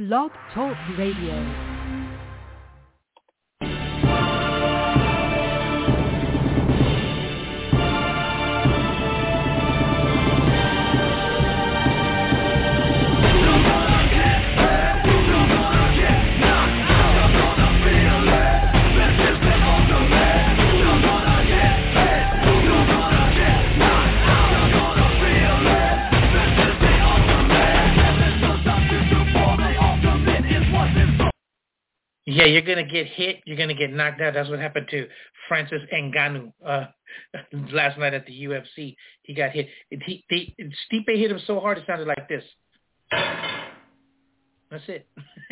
Blog Talk Radio. Yeah, you're going to get hit. You're going to get knocked out. That's what happened to Francis Ngannou last night at the UFC. He got hit. Stipe hit him so hard it sounded like this. That's it.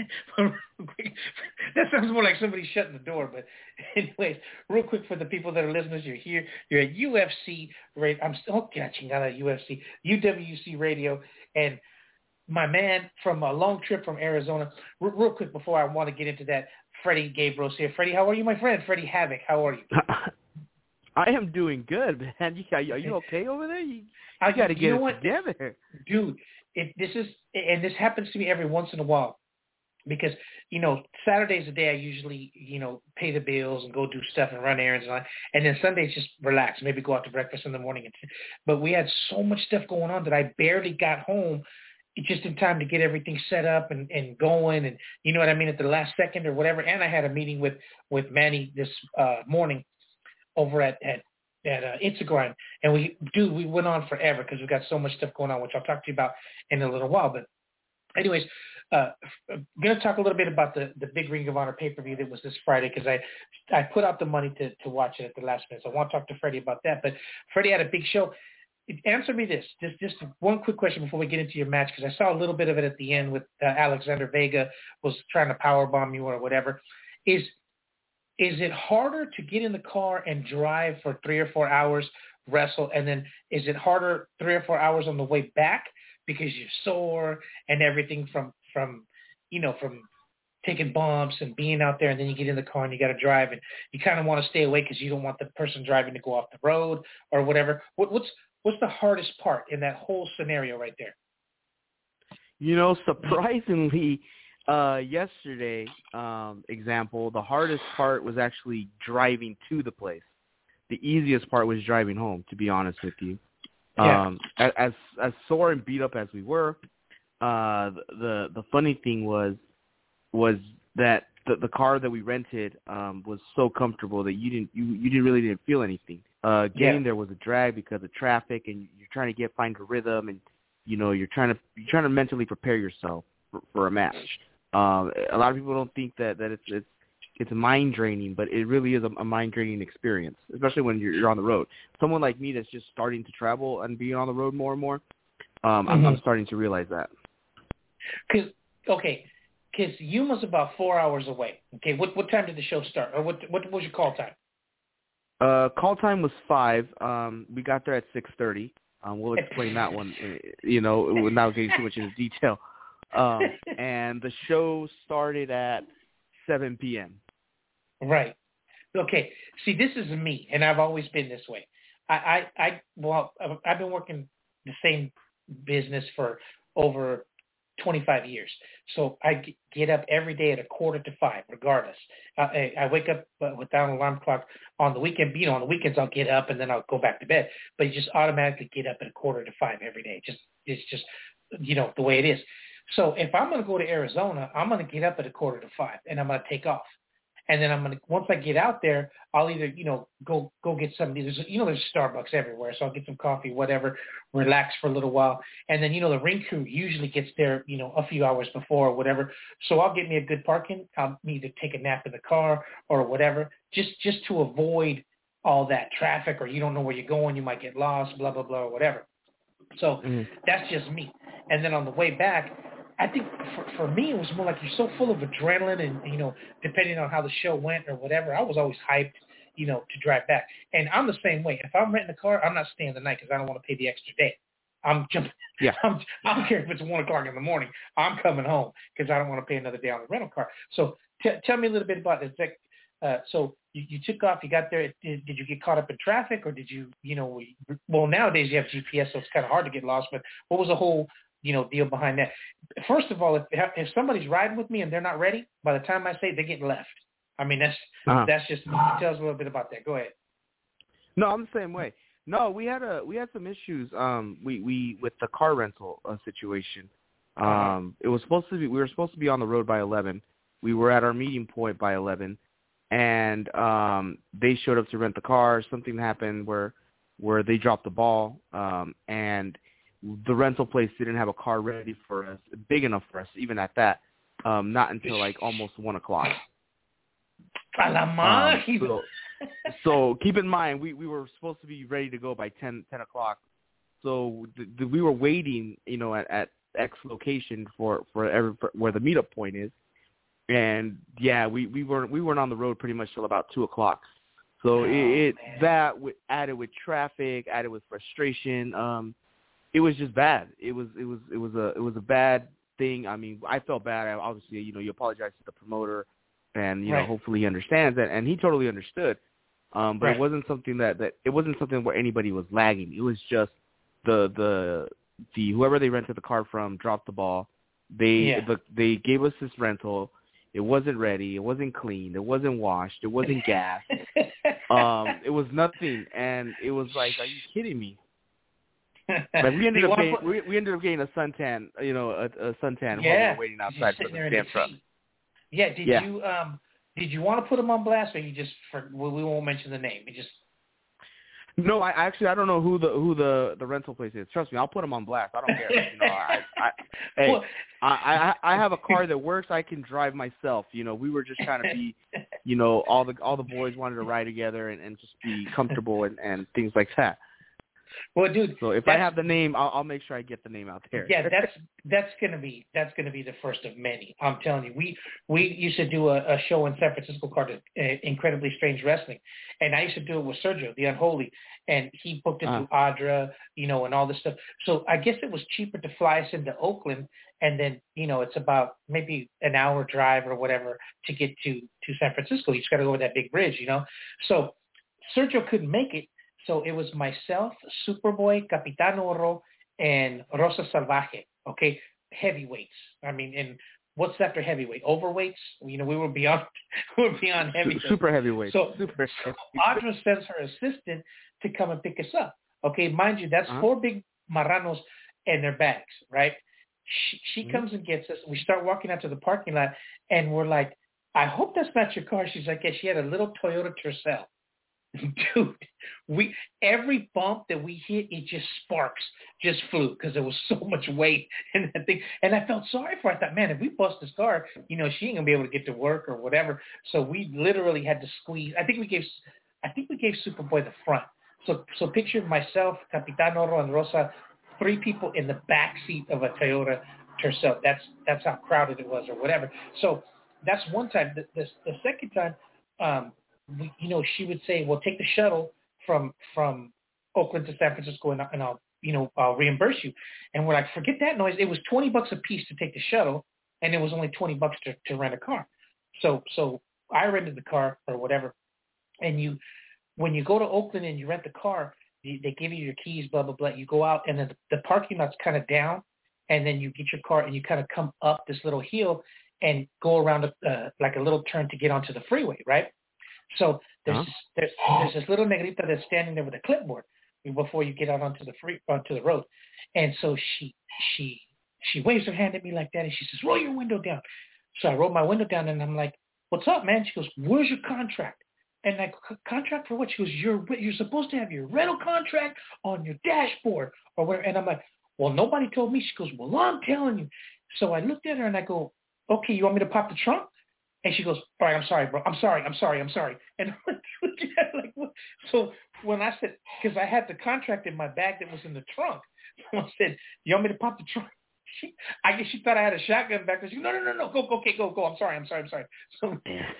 That sounds more like somebody shutting the door. But anyways, real quick for the people that are listeners, you're here. You're at UFC Radio. I'm still catching out at UFC, UWC Radio. And my man from a long trip from Arizona. Real quick before I want to get into that, Freddie Gabriel's here. Freddie, how are you, my friend? Freddie Havoc, how are you? I am doing good, man. Are you okay over there? You got to get it together. Dude, this happens to me every once in a while because, Saturday's the day I usually, pay the bills and go do stuff and run errands and then Sundays just relax, maybe go out to breakfast in the morning. But we had so much stuff going on that I barely got home just in time to get everything set up and going and you know what I mean at the last second or whatever. And I had a meeting with Manny this morning over at Instagram, and we went on forever because we've got so much stuff going on, which I'll talk to you about in a little while. But anyways, I'm going to talk a little bit about the big Ring of Honor pay-per-view that was this Friday because I put out the money to watch it at the last minute. So I want to talk to Freddie about that. But Freddie had a big show. Answer me this, just one quick question before we get into your match, because I saw a little bit of it at the end with Alexander Vega was trying to powerbomb you or whatever. Is it harder to get in the car and drive for 3 or 4 hours, wrestle, and then is it harder 3 or 4 hours on the way back because you're sore and everything from taking bumps and being out there, and then you get in the car and you got to drive and you kind of want to stay away because you don't want the person driving to go off the road or whatever. What's the hardest part in that whole scenario right there? Surprisingly, yesterday, example, the hardest part was actually driving to the place. The easiest part was driving home, to be honest with you. Yeah. As sore and beat up as we were, the funny thing was that the car that we rented was so comfortable that you really didn't feel anything. Getting there was a drag because of traffic, and you're trying to find a rhythm, and you're trying to mentally prepare yourself for a match. A lot of people don't think that it's mind draining, but it really is a mind draining experience, especially when you're on the road. Someone like me that's just starting to travel and being on the road more and more, I'm starting to realize that. Because you was about 4 hours away. Okay, what time did the show start, or what was your call time? Call time was 5. We got there at 6:30. We'll explain that one, without getting too much into detail. And the show started at 7 p.m. Right. Okay. See, this is me, and I've always been this way. I've been working the same business for over 25 years. So I get up every day at 4:45, regardless. I wake up without an alarm clock on the weekend. On the weekends I'll get up and then I'll go back to bed. But you just automatically get up at 4:45 every day. It's just the way it is. So if I'm going to go to Arizona, I'm going to get up at 4:45 and I'm going to take off. And then once I get out there, I'll either, go get something. There's Starbucks everywhere. So I'll get some coffee, whatever, relax for a little while. And then, the ring crew usually gets there, a few hours before or whatever. So I'll get me a good parking. I'll either take a nap in the car or whatever, just to avoid all that traffic, or you don't know where you're going. You might get lost, blah, blah, blah, or whatever. So that's just me. And then on the way back, I think for me, it was more like you're so full of adrenaline and, depending on how the show went or whatever, I was always hyped, to drive back. And I'm the same way. If I'm renting a car, I'm not staying the night because I don't want to pay the extra day. I'm jumping. Yeah. I don't care if it's 1 o'clock in the morning. I'm coming home because I don't want to pay another day on the rental car. So tell me a little bit about this. So you took off, you got there. Did you get caught up in traffic, or did you, well, nowadays you have GPS, so it's kind of hard to get lost. But what was the whole deal behind that. First of all, if somebody's riding with me and they're not ready, by the time I say it, they get left. I mean, that's just tell us a little bit about that. Go ahead. No, I'm the same way. No, we had some issues. We with the car rental situation. It was we were supposed to be on the road by 11. We were at our meeting point by 11, and they showed up to rent the car. Something happened where they dropped the ball, and the rental place didn't have a car ready for us, big enough for us, even at that. Not until like almost 1 o'clock. So keep in mind, we were supposed to be ready to go by 10 o'clock. So we were waiting, at X location for where the meetup point is. And yeah, we weren't on the road pretty much till about 2 o'clock. So added with traffic, added with frustration. It was just bad. It was a bad thing. I mean, I felt bad. Obviously, you apologize to the promoter, and hopefully he understands that, and he totally understood. But it wasn't something that it wasn't something where anybody was lagging. It was just the whoever they rented the car from dropped the ball. They gave us this rental. It wasn't ready. It wasn't clean. It wasn't washed. It wasn't gas. It was nothing, and it was like, are you kidding me? Like we ended up getting a suntan, a suntan while we were waiting outside for the damn truck. Yeah. Did you want to put them on blast, or you just we won't mention the name? You just. No, I don't know who the rental place is. Trust me, I'll put them on blast. I don't care. I have a car that works. I can drive myself. We were just trying to be, all the boys wanted to ride together and just be comfortable and things like that. Well, dude. So if I have the name, I'll make sure I get the name out there. Yeah, that's gonna be the first of many. I'm telling you, we used to do a show in San Francisco called Incredibly Strange Wrestling, and I used to do it with Sergio, the Unholy, and he booked it through Audra, and all this stuff. So I guess it was cheaper to fly us into Oakland, and then it's about maybe an hour drive or whatever to get to San Francisco. You just got to go over that big bridge, So Sergio couldn't make it. So it was myself, Superboy, Capitan Oro, and Rosa Salvaje, okay? Heavyweights. I mean, and what's after heavyweight? Overweights? We were beyond heavyweight. Super heavyweight. So Audra sends her assistant to come and pick us up. Okay, mind you, that's 4 big marranos and their bags, right? She comes and gets us. We start walking out to the parking lot, and we're like, I hope that's not your car. She's like, yeah, she had a little Toyota Tercel. Dude, every bump that we hit, it just sparks just flew because there was so much weight in that thing. And I felt sorry for her. I thought, man, if we bust this car, she ain't gonna be able to get to work or whatever. So we literally had to squeeze. I think we gave Superboy the front. So picture myself, Capitan Oro, and Rosa, 3 people in the back seat of a Toyota Tercel. That's how crowded it was or whatever. So that's one time. The second time. She would say, well, take the shuttle from Oakland to San Francisco and I'll reimburse you. And we're like, forget that noise. It was $20 a piece to take the shuttle, and it was only $20 to rent a car. So I rented the car or whatever. And when you go to Oakland and you rent the car, they give you your keys, blah, blah, blah. You go out, and then the parking lot's kind of down, and then you get your car and you kind of come up this little hill and go around like a little turn to get onto the freeway, right? So there's this little negrita that's standing there with a clipboard before you get out onto the road, and so she waves her hand at me like that, and she says, "Roll your window down." So I roll my window down, and I'm like, "What's up, man?" She goes, "Where's your contract?" And I contract for what? She goes, "You're supposed to have your rental contract on your dashboard or whatever." And I'm like, "Well, nobody told me." She goes, "Well, I'm telling you." So I looked at her and I go, "Okay, you want me to pop the trunk?" And she goes, all right, I'm sorry, bro. I'm sorry. And I'm looking at her like, what? So when I said, because I had the contract in my bag that was in the trunk, I said, you want me to pop the trunk? I guess she thought I had a shotgun back there. She goes, no, go. I'm sorry. So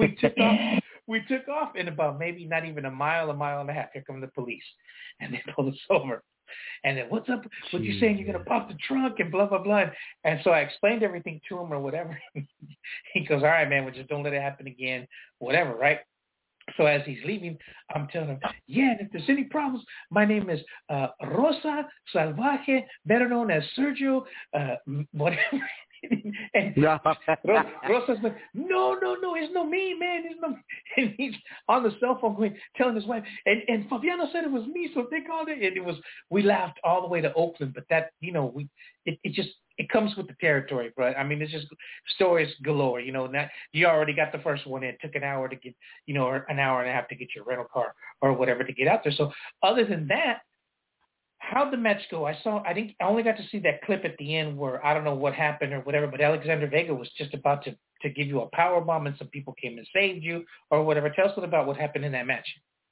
we took off in about maybe not even a mile and a half. Here come the police. And they pulled us over. And then, what's up? What you saying? You're going to pop the trunk and blah, blah, blah. And so I explained everything to him or whatever. He goes, all right, man, well, just don't let it happen again, whatever, right? So as he's leaving, I'm telling him, yeah, and if there's any problems, my name is Rosa Salvaje, better known as Sergio, whatever. And No. Rosa's like, no, it's no me, man. It's no me. And he's on the cell phone going, telling his wife, and Fabiano said it was me, so they called it. And it was, we laughed all the way to Oakland, but that, it comes with the territory, bro. I mean, it's just stories galore, That you already got the first one in. It took an hour to get, or an hour and a half to get your rental car or whatever to get out there. So other than that, how'd the match go? I only got to see that clip at the end where I don't know what happened or whatever, but Alexander Vega was just about to give you a power bomb and some people came and saved you or whatever. Tell us a little about what happened in that match.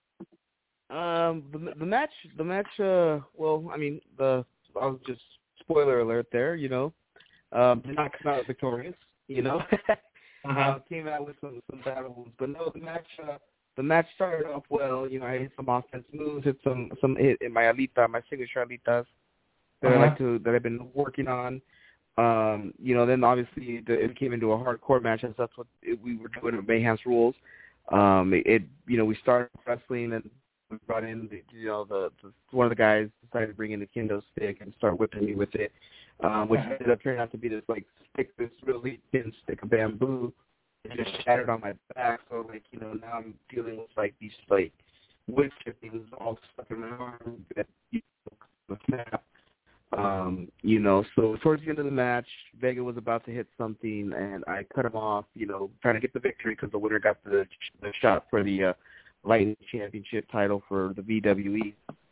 The match. Well, I mean, I was just spoiler alert there. Did not come out victorious. Came out with some battle wounds, but no, the match started off well. I hit some offense moves, hit hit in my signature alitas that I've been working on. Then obviously it came into a hardcore match, as that's what we were doing with Mayhem's rules. We started wrestling and we brought in the one of the guys decided to bring in the kendo stick and start whipping me with it, which ended up turning out to be this really thin stick of bamboo. It just shattered on my back, so now I'm dealing with these wood chippings all stuck in my arm that snap. So towards the end of the match, Vega was about to hit something, and I cut him off, trying to get the victory because the winner got the shot for the Lightning Championship title for the VWE.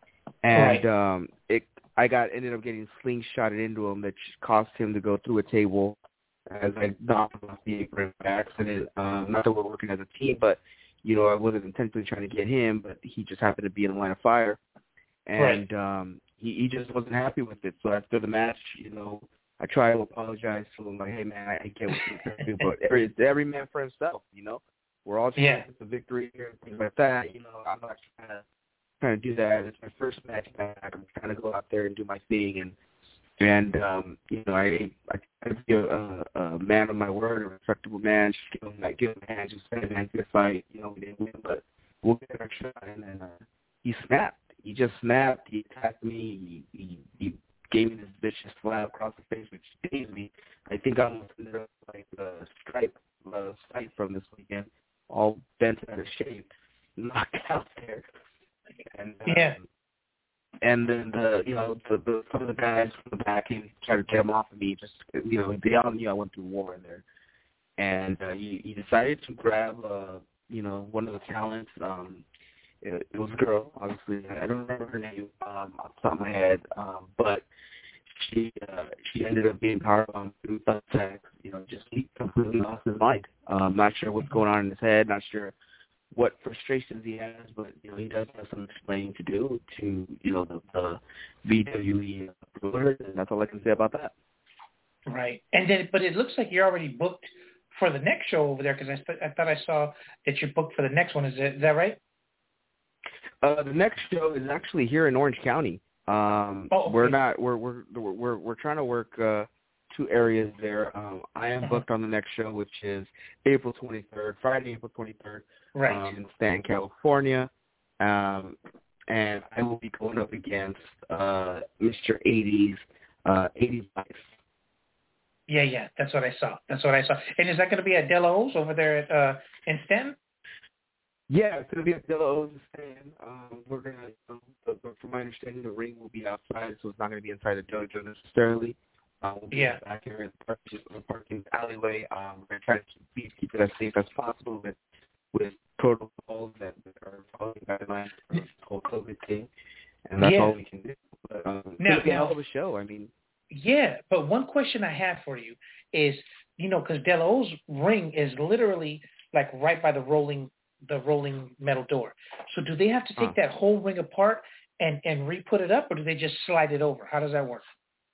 And I ended up getting slingshotted into him, that caused him to go through a table as I knocked him off the apron by accident. Not that we're working as a team, but, I wasn't intentionally trying to get him, but he just happened to be in the line of fire. And he just wasn't happy with it. So after the match, I try to apologize to him, like, hey, man, I get what you're trying to do, but every man for himself, We're all trying to get the victory here and things like that. I'm not trying to do that. It's my first match back. I'm trying to go out there and do my thing. And I try to be a man of my word, a respectable man. Just give him a hand, just say, man, good fight. We didn't win, but we'll get our shot. And then he snapped. He just snapped. He attacked me. He gave me this vicious slap across the face, which dazed me. I think I almost ended up like a stripe from this weekend, all bent out of shape, knocked out there. And and then some of the guys from the back came tried to get him off of me. Just they all knew I went through war in there, and he decided to grab one of the talents. It was a girl, obviously. I don't remember her name off the top of my head, but she ended up being powerbombed through butt sex. He completely lost his mind. Not sure what's going on in his head. Not sure what frustrations he has, but he does have some explaining to do to the VWE rulers, and that's all I can say about that. Right, and then but it looks like you're already booked for the next show over there, because I thought I saw that you're booked for the next one. Is that right? The next show is actually here in Orange County. Okay. We're trying to work 2 areas there. I am booked on the next show, which is April 23rd, Friday, April 23rd, right, in Stanton, California. And I will be going up against Mr. 80's 80's Life. Yeah, that's what I saw. And is that going to be at De La O's over there in Stanton? Yeah, it's going to be at De La O's in Stanton. We're going to, from my understanding, the ring will be outside, so it's not going to be inside the dojo necessarily. We'll be back here in the parking alleyway. We're going to try to keep it as safe as possible with protocols that are following guidelines for the whole COVID thing, and that's all we can do. But it's going to be a hell of a show. I mean, yeah, but one question I have for you is, because De La O's ring is literally like right by the rolling metal door. So do they have to take that whole ring apart and re-put it up, or do they just slide it over? How does that work?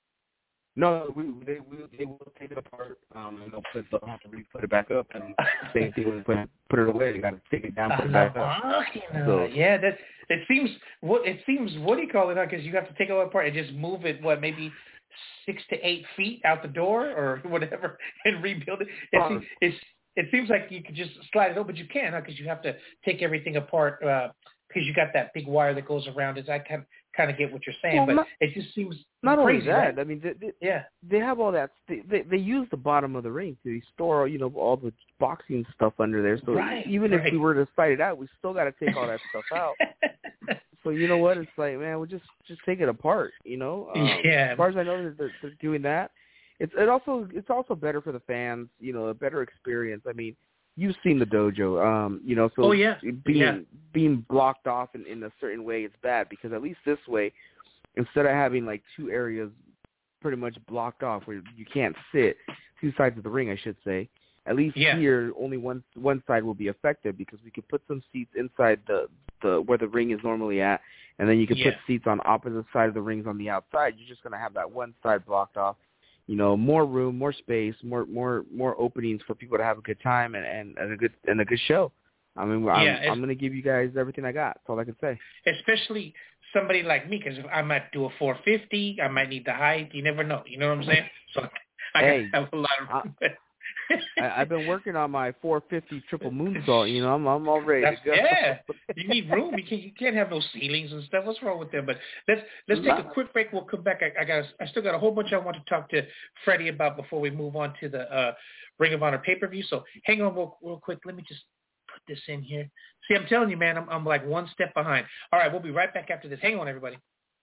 No, they will take it apart, and they'll have to re-put it back up, and same thing when they put it away, they got to take it down, put it back up. So, yeah, it seems what do you call it? Because you have to take it apart and just move it, maybe 6 to 8 feet out the door or whatever, and rebuild it. it seems like you could just slide it over, but you can't, because you have to take everything apart because you got that big wire that goes around it. I kind of get what you're saying, but it just seems not crazy, only that. right? I mean, they have all that. They use the bottom of the ring to store, all the boxing stuff under there. So even if we were to slide it out, we still got to take all that stuff out. So you know what? It's like, man, we'll just take it apart. As far as I know, they're doing that. It's also better for the fans. A better experience. I mean, you've seen the dojo. So being blocked off in a certain way, it's bad, because at least this way, instead of having like two areas pretty much blocked off where you can't sit, two sides of the ring, I should say. At least here, only one side will be affected, because we could put some seats inside the where the ring is normally at, and then you could put seats on opposite side of the rings on the outside. You're just going to have that one side blocked off. More room, more space, more openings for people to have a good time and a good show. I mean, I'm going to give you guys everything I got. That's all I can say. Especially somebody like me, because I might do a 450. I might need the height. You never know. You know what I'm saying? So I have a lot of room. I've been working on my 450 triple moonsault. I'm all ready to go. Yeah, you need room. You can't have no ceilings and stuff. What's wrong with them? But let's take a quick break. We'll come back. I still got a whole bunch I want to talk to Freddie about before we move on to the Ring of Honor pay-per-view. So hang on real quick. Let me just put this in here. See, I'm telling you, man, I'm like one step behind. All right, we'll be right back after this. Hang on, everybody.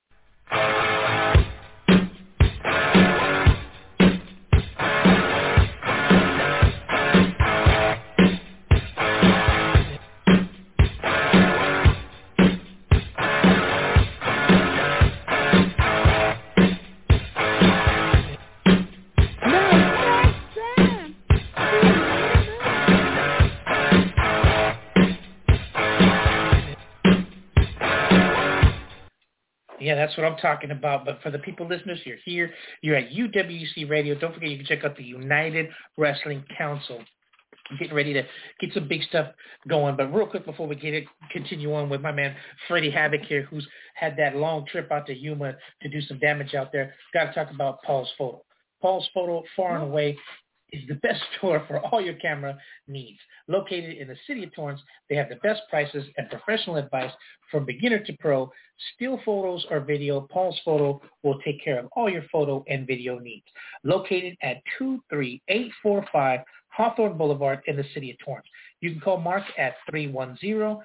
Yeah, that's what I'm talking about. But for the people listeners, you're here. You're at UWC Radio. Don't forget, you can check out the United Wrestling Council. I'm getting ready to get some big stuff going. But real quick before we continue on with my man Freddie Havoc here, who's had that long trip out to Yuma to do some damage out there, got to talk about Paul's Photo. Paul's Photo, far and away, is the best store for all your camera needs. Located in the city of Torrance, they have the best prices and professional advice from beginner to pro. Still photos or video, Paul's Photo will take care of all your photo and video needs. Located at 23845 Hawthorne Boulevard in the city of Torrance. You can call Mark at 310-375-7014.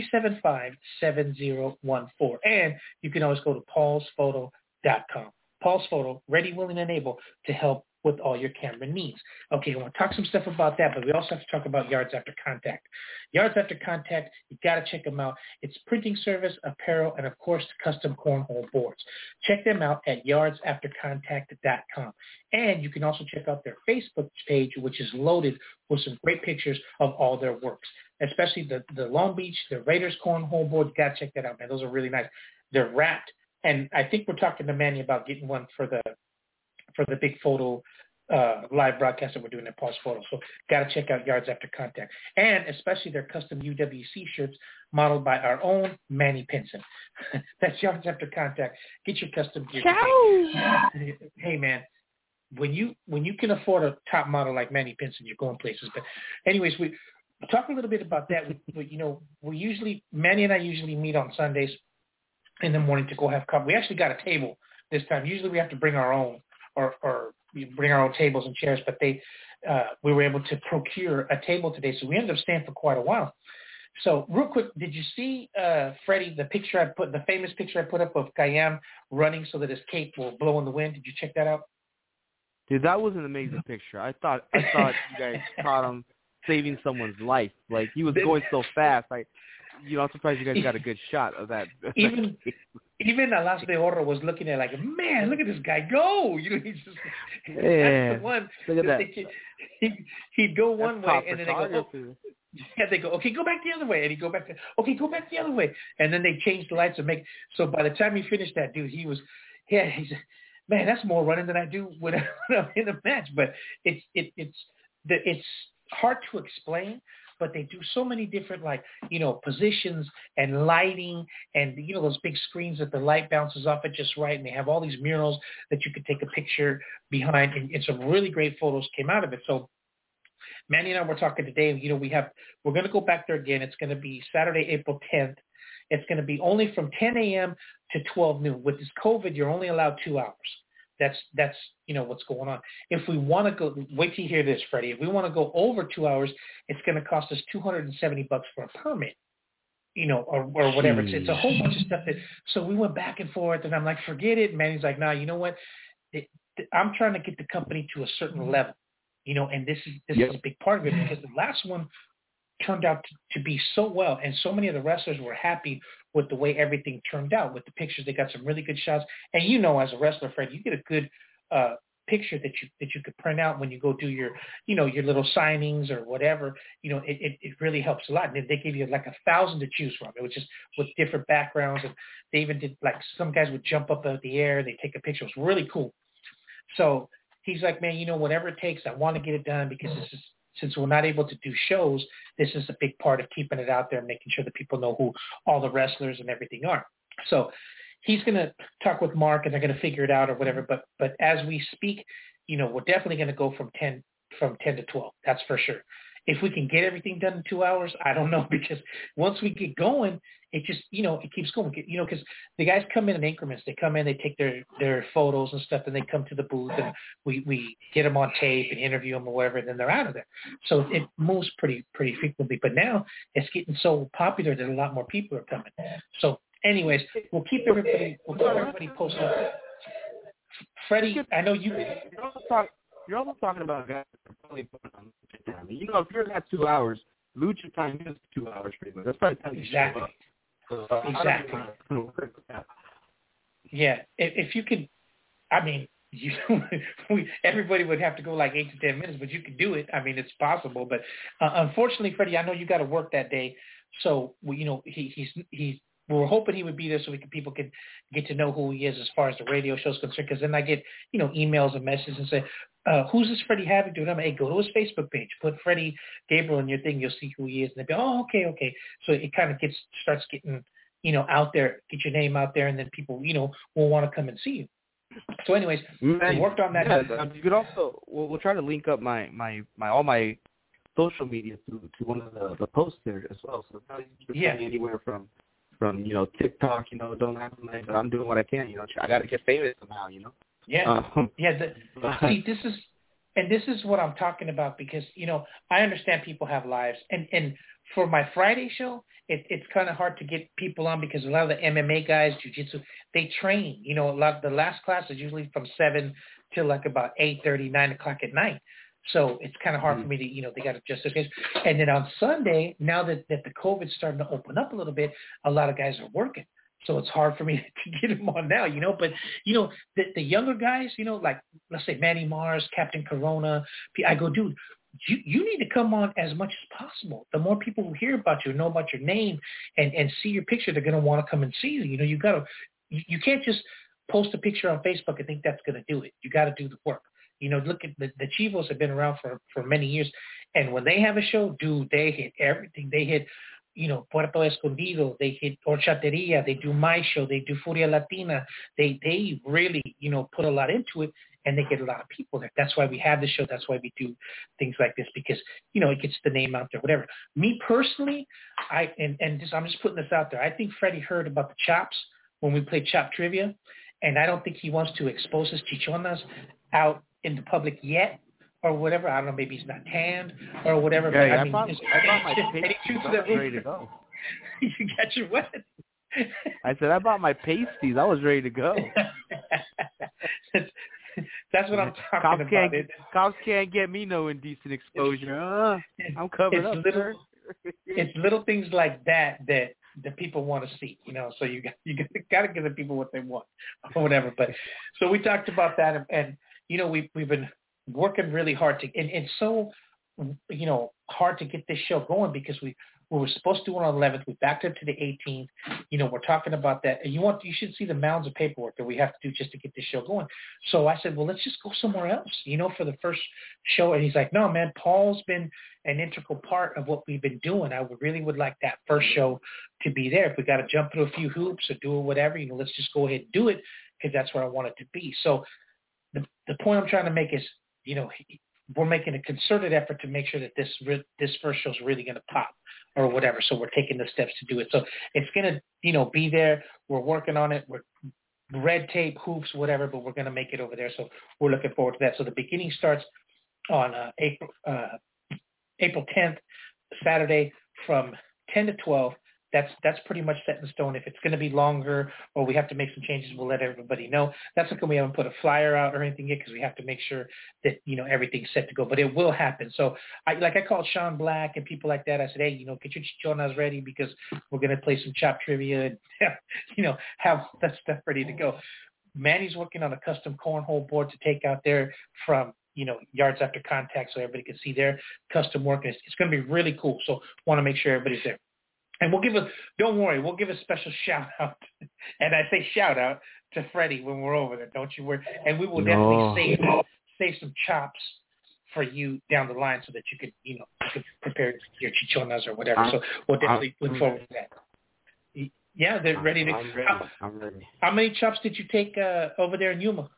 And you can always go to paulsphoto.com. Paul's Photo, ready, willing, and able to help with all your camera needs. Okay, I want to talk some stuff about that, but we also have to talk about Yards After Contact. Yards After Contact, you got to check them out. It's printing service, apparel, and of course, custom cornhole boards. Check them out at yardsaftercontact.com. And you can also check out their Facebook page, which is loaded with some great pictures of all their works, especially the Long Beach, the Raiders cornhole boards. You got to check that out, man. Those are really nice. They're wrapped. And I think we're talking to Manny about getting one for the big photo live broadcast that we're doing at Paul's Photo. So got to check out Yards After Contact. And especially their custom UWC shirts modeled by our own Manny Pinson. That's Yards After Contact. Get your custom gear. Hey, man, when you can afford a top model like Manny Pinson, you're going places. But anyways, we talk a little bit about that. Manny and I usually meet on Sundays in the morning to go have coffee. We actually got a table this time. Usually we have to bring our own or bring our own tables and chairs, but we were able to procure a table today, so we ended up staying for quite a while. So real quick, did you see, Freddie, the famous picture I put up of Kayam running so that his cape will blow in the wind? Did you check that out? Dude, that was an amazing picture. I thought you guys caught him saving someone's life. Like, he was going so fast. I'm surprised you guys got a good shot of that. Even Alas de Oro was looking at it like, man, look at this guy go. He's just that's the one. Look at that. He'd go one way, and then they go, okay, go back the other way, and he'd go back go back the other way, and then they changed the lights and so by the time he finished that, dude, he said, man, that's more running than I do when I'm in a match. But it's hard to explain. But they do so many different, positions and lighting and, those big screens that the light bounces off it just right. And they have all these murals that you could take a picture behind. And some really great photos came out of it. So Manny and I were talking today. We're going to go back there again. It's going to be Saturday, April 10th. It's going to be only from 10 a.m. to 12 noon. With this COVID, you're only allowed 2 hours. That's what's going on. If we want to go, wait till you hear this, Freddie. If we want to go over 2 hours, it's going to cost us $270 for a permit. Or whatever. It's a whole bunch of stuff so we went back and forth, and I'm like, forget it. Manny's like, nah, you know what? I'm trying to get the company to a certain level, and this is a big part of it, because the last one turned out to be so well, and so many of the wrestlers were happy with the way everything turned out. With the pictures, they got some really good shots, and as a wrestler, Fred, you get a good picture that you could print out when you go do your your little signings or whatever. It really helps a lot. And they gave you like 1,000 to choose from. It was just with different backgrounds, and they even did, like, some guys would jump up out the air, they take a picture. It was really cool. So he's like, man, whatever it takes, I want to get it done, because since we're not able to do shows, this is a big part of keeping it out there and making sure that people know who all the wrestlers and everything are. So he's going to talk with Mark, and they're going to figure it out or whatever. But as we speak, we're definitely going to go from 10 to 12. That's for sure. If we can get everything done in 2 hours, I don't know, because once we get going, it just, it keeps going, because the guys come in increments. They come in, they take their photos and stuff, and they come to the booth, and we get them on tape and interview them or whatever, and then they're out of there. So it moves pretty frequently. But now it's getting so popular that a lot more people are coming. So anyways, we'll keep everybody posted. Freddie, I know you're also talking about guys that are probably putting on Lucha time. If you're not 2 hours, Lucha time is 2 hours pretty much. That's probably time you exactly. Show up. Exactly. Yeah, if you could, I mean, everybody would have to go like 8 to 10 minutes, but you could do it. I mean, it's possible. But unfortunately, Freddie, I know you got to work that day, so he's. We're hoping he would be there so people could get to know who he is as far as the radio show is concerned. Because then I get emails and messages and say, who's this Freddie Havoc doing? I'm like, hey, go to his Facebook page, put Freddie Gabriel in your thing, you'll see who he is. And they go, oh, okay. So it kind of starts getting out there, get your name out there, and then people will want to come and see you. So anyways, we worked on that. Yeah, you could also we'll try to link up my all my social media to one of the posts there as well. So you can find me anywhere from TikTok, don't have to like, but I'm doing what I can, I got to get famous somehow, Yeah. See, this is what I'm talking about, because, I understand people have lives, and for my Friday show, it's kind of hard to get people on, because a lot of the MMA guys, jiu-jitsu, they train, the last class is usually from 7 till like about 8:30, 9 o'clock at night. So it's kind of hard for me to, they got to adjust their schedule. And then on Sunday, now that the COVID's starting to open up a little bit, a lot of guys are working. So it's hard for me to get them on now, But, the younger guys, like, let's say Manny Mars, Captain Corona, I go, dude, you need to come on as much as possible. The more people who hear about you, know about your name, and see your picture, they're going to want to come and see you. You can't just post a picture on Facebook and think that's going to do it. You got to do the work. Look at the Chivos have been around for many years, and when they have a show, dude, they hit everything. They hit, Puerto Escondido, they hit Horchateria, they do My Show, they do Furia Latina. They really, put a lot into it, and they get a lot of people there. That's why we have the show. That's why we do things like this, because, it gets the name out there, whatever. Me personally, I'm just putting this out there. I think Freddie heard about the chops when we played Chop Trivia, and I don't think he wants to expose his chichonas out in the public yet, or whatever. I don't know, maybe he's not tanned or whatever. Yeah, but I bought my pasties. I was ready to go. You got your what? I said I bought my pasties. I was ready to go. That's what I'm talking about. Cops can't get me no indecent exposure. I'm covered up. It's little things like that people want to see, So you got to give the people what they want, or whatever. But so we talked about that, and we've been working really hard to, and it's so hard to get this show going, because we were supposed to do it on the 11th. We backed up to the 18th. We're talking about that. And you should see the mounds of paperwork that we have to do just to get this show going. So I said, well, let's just go somewhere else, for the first show. And he's like, no, man, Paul's been an integral part of what we've been doing. I really would like that first show to be there. If we got to jump through a few hoops or do whatever, let's just go ahead and do it, because that's where I want it to be. So the point I'm trying to make is, we're making a concerted effort to make sure that this first show is really going to pop or whatever. So we're taking the steps to do it. So it's going to, be there. We're working on it. We're red tape, hoops, whatever, but we're going to make it over there. So we're looking forward to that. So the beginning starts on April 10th, Saturday from 10 to 12. That's pretty much set in stone. If it's going to be longer or we have to make some changes, we'll let everybody know. That's okay. We haven't put a flyer out or anything yet because we have to make sure that, everything's set to go. But it will happen. So I called Sean Black and people like that. I said, hey, get your chichonas ready because we're going to play some chop trivia and, have that stuff ready to go. Manny's working on a custom cornhole board to take out there from, yards after contact so everybody can see their custom work. And it's going to be really cool. So want to make sure everybody's there. And don't worry, we'll give a special shout out, and I say shout out to Freddie when we're over there. Don't you worry. And we will definitely save some chops for you down the line so that you could, you could prepare your chichonas or whatever. So we'll definitely look forward to that. Yeah, they're ready to. I'm ready. How many chops did you take over there in Yuma?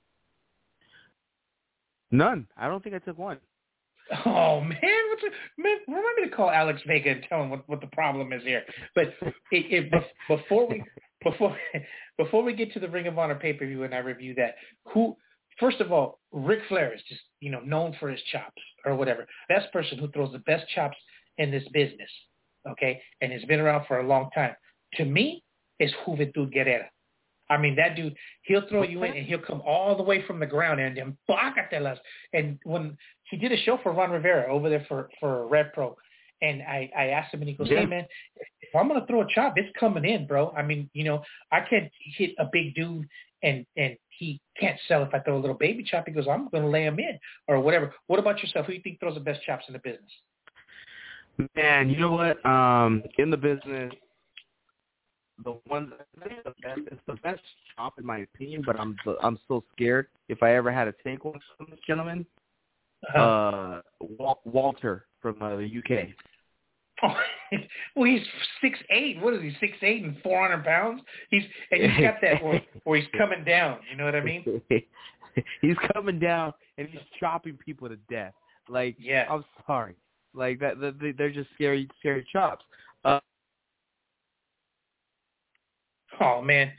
None. I don't think I took one. Oh man, remind me to call Alex Vega and tell him what the problem is here. But before we get to the Ring of Honor pay-per-view and I review that, first of all, Ric Flair is just known for his chops or whatever. Best person who throws the best chops in this business, okay, and has been around for a long time. To me, is Juventud Guerrera. I mean, that dude, he'll throw you in and he'll come all the way from the ground and bácatelas. And when he did a show for Ron Rivera over there for Red Pro, and I asked him and he goes, hey, man, if I'm going to throw a chop, it's coming in, bro. I mean, I can't hit a big dude and he can't sell if I throw a little baby chop. He goes, I'm going to lay him in or whatever. What about yourself? Who do you think throws the best chops in the business? Man, you know what? In the business, the one it's the best chop in my opinion, but I'm so scared if I ever had to take one from this gentleman. Walter from the UK. Oh, well, he's 6'8". What is he? 6'8" and 400 pounds. He's got that where he's coming down. You know what I mean? He's coming down and he's chopping people to death. Like, yeah. I'm sorry. Like that, they're just scary chops. Oh man,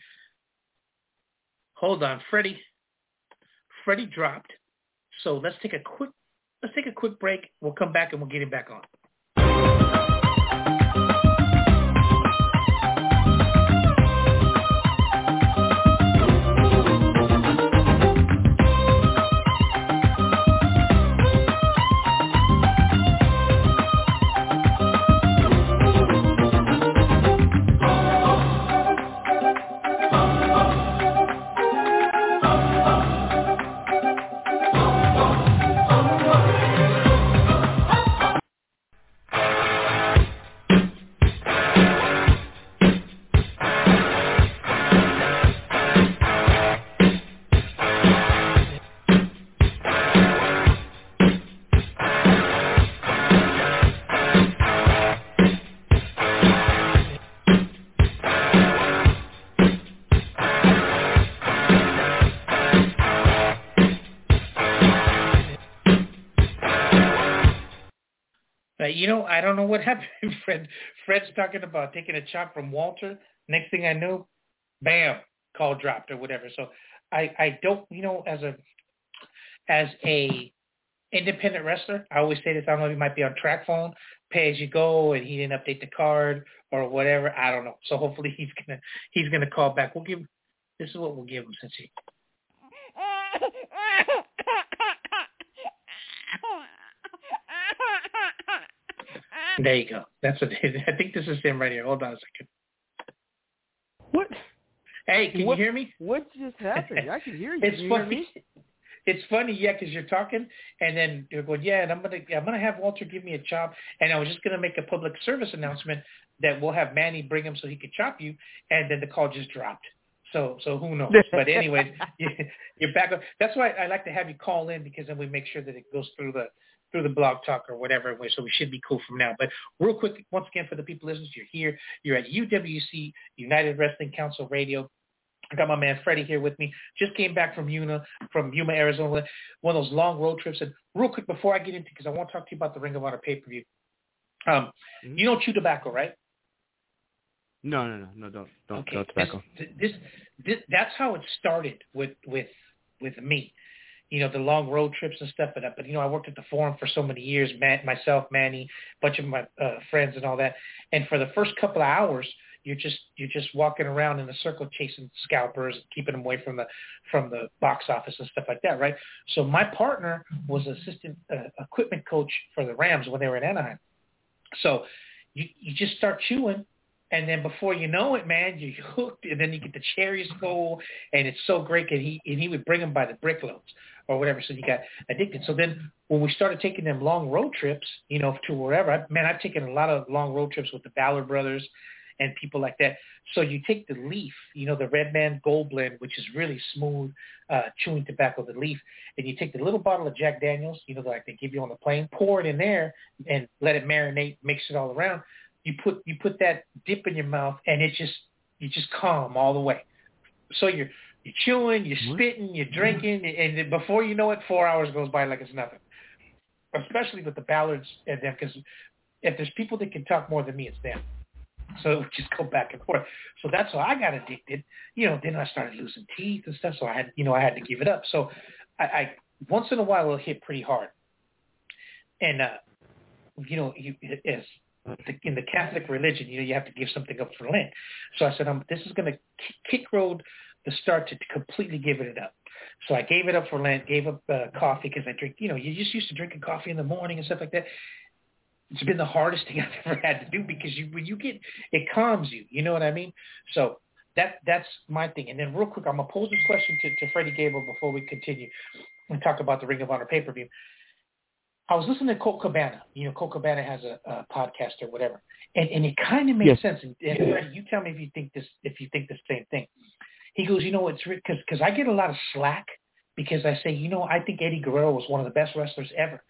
hold on, Freddie dropped. So let's take a quick break. We'll come back and we'll get him back on. I don't know what happened. Fred's talking about taking a chop from Walter. Next thing I knew, bam, call dropped or whatever. So I don't, as a independent wrestler, I always say this. I don't know if he might be on track phone, pay as you go, and he didn't update the card or whatever. I don't know. So hopefully he's gonna call back. This is what we'll give him since he. There you go. That's what I think. This is him right here. Hold on a second. What? Hey, can you hear me? What just happened? I can hear you. It's funny. It's funny, yeah, because you're talking, and then you're going, yeah, and I'm gonna have Walter give me a chop, and I was just gonna make a public service announcement that we'll have Manny bring him so he could chop you, and then the call just dropped. So who knows? But anyways, you're back. That's why I like to have you call in because then we make sure that it goes through the blog talk or whatever, so we should be cool from now. But real quick, once again, for the people listening, you're here. You're at UWC, United Wrestling Council Radio. I got my man Freddie here with me. Just came back from Yuma, Arizona, one of those long road trips. And real quick before I get into, because I want to talk to you about the Ring of Honor pay-per-view. You don't chew tobacco, right? No, don't tobacco. That's how it started with me. You know, the long road trips and stuff. But I worked at the Forum for so many years. Myself, Manny, a bunch of my friends and all that. And for the first couple of hours, you're just walking around in a circle chasing scalpers, keeping them away from the box office and stuff like that, right? So my partner was assistant equipment coach for the Rams when they were in Anaheim. So you just start chewing, and then before you know it, man, you're hooked, and then you get the cherry skull, and it's so great. And he would bring them by the brickloads or whatever, so you got addicted. So then when we started taking them long road trips, to wherever, I've taken a lot of long road trips with the Ballard brothers and people like that. So you take the leaf, the Red Man Gold Blend, which is really smooth chewing tobacco, the leaf, and you take the little bottle of Jack Daniels, like they give you on the plane, pour it in there and let it marinate, mix it all around. You put that dip in your mouth, and you just calm all the way. So you're chewing, you're spitting, you're drinking, and before you know it, 4 hours goes by like it's nothing. Especially with the Ballards and them, because if there's people that can talk more than me, it's them. So it would just go back and forth. So that's how I got addicted. Then I started losing teeth and stuff. So I had to give it up. So I once in a while it'll hit pretty hard. And in the Catholic religion, you have to give something up for Lent. So I said, this is going to kick-road the start to completely giving it up. So I gave it up for Lent, gave up coffee because I drink, you're just used to drinking coffee in the morning and stuff like that. It's been the hardest thing I've ever had to do because when you get, it calms you. You know what I mean? So that's my thing. And then real quick, I'm going to pose this question to Freddie Gabriel before we continue and talk about the Ring of Honor pay-per-view. I was listening to Colt Cabana. Colt Cabana has a podcast or whatever. And it kind of makes sense. And Freddie, you tell me if you think the same thing. He goes, it's because I get a lot of slack because I say, I think Eddie Guerrero was one of the best wrestlers ever.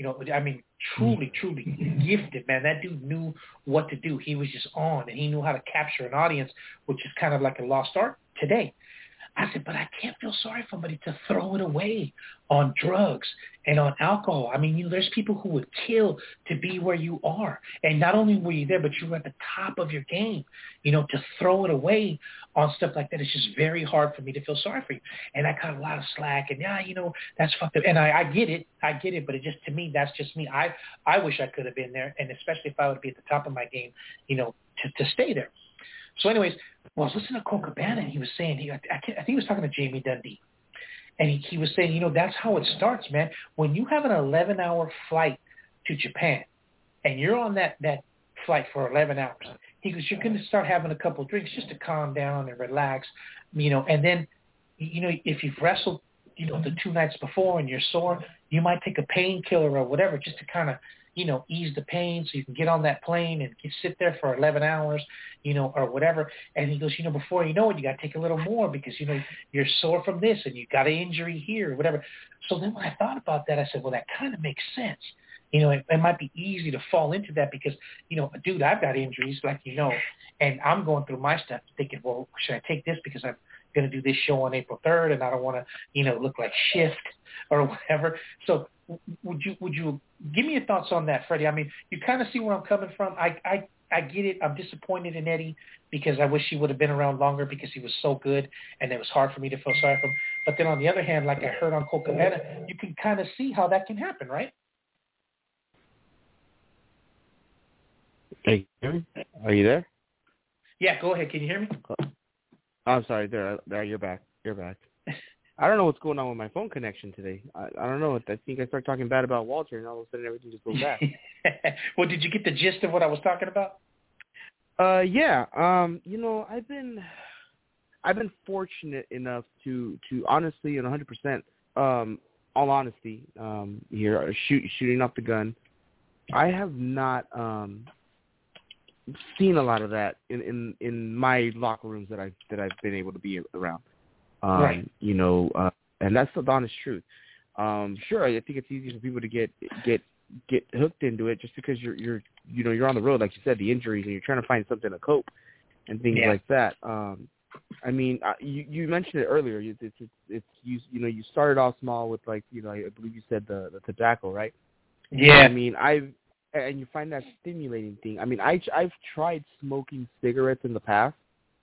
Truly gifted, man. That dude knew what to do. He was just on, and he knew how to capture an audience, which is kind of like a lost art today. I said, but I can't feel sorry for somebody to throw it away on drugs and on alcohol. There's people who would kill to be where you are. And not only were you there, but you were at the top of your game. To throw it away on stuff like that, it's just very hard for me to feel sorry for you. And I got a lot of slack and, that's fucked up. And I get it, but it just, to me, that's just me. I wish I could have been there, and especially if I would be at the top of my game, to stay there. So anyways, I was listening to Colt Cabana, and he was saying, I think he was talking to Jamie Dundee, and he was saying, that's how it starts, man. When you have an 11-hour flight to Japan, and you're on that flight for 11 hours, he goes, you're going to start having a couple of drinks just to calm down and relax, and then, if you've wrestled, the 2 nights before and you're sore, you might take a painkiller or whatever just to kind of, ease the pain so you can get on that plane and sit there for 11 hours, or whatever. And he goes, before you know it, you got to take a little more because, you're sore from this and you got an injury here or whatever. So then when I thought about that, I said, well, that kind of makes sense. It might be easy to fall into that because, dude, I've got injuries like, and I'm going through my stuff thinking, well, should I take this because I'm going to do this show on April 3rd and I don't want to, look like shift or whatever. So would you give me your thoughts on that, Freddie? You kind of see where I'm coming from. I get it. I'm disappointed in Eddie because I wish he would have been around longer because he was so good and it was hard for me to feel sorry for him. But then on the other hand, like I heard on Colt Cabana, you can kind of see how that can happen, right? Hey, are you there? Yeah, go ahead. Can you hear me? I'm sorry. There, you're back. I don't know what's going on with my phone connection today. I don't know. I think I started talking bad about Walter, and all of a sudden everything just goes bad. Well, did you get the gist of what I was talking about? Yeah. I've been fortunate enough to honestly and 100%, all honesty, here shooting off the gun. I have not seen a lot of that in my locker rooms that I've been able to be around. Right. And that's the honest truth. Sure, I think it's easy for people to get hooked into it just because you're on the road, like you said, the injuries, and you're trying to find something to cope and things like that. I mean, you mentioned it earlier. It's you started off small with like I believe you said the tobacco, right? Yeah. I mean, and you find that stimulating thing. I mean, I've tried smoking cigarettes in the past,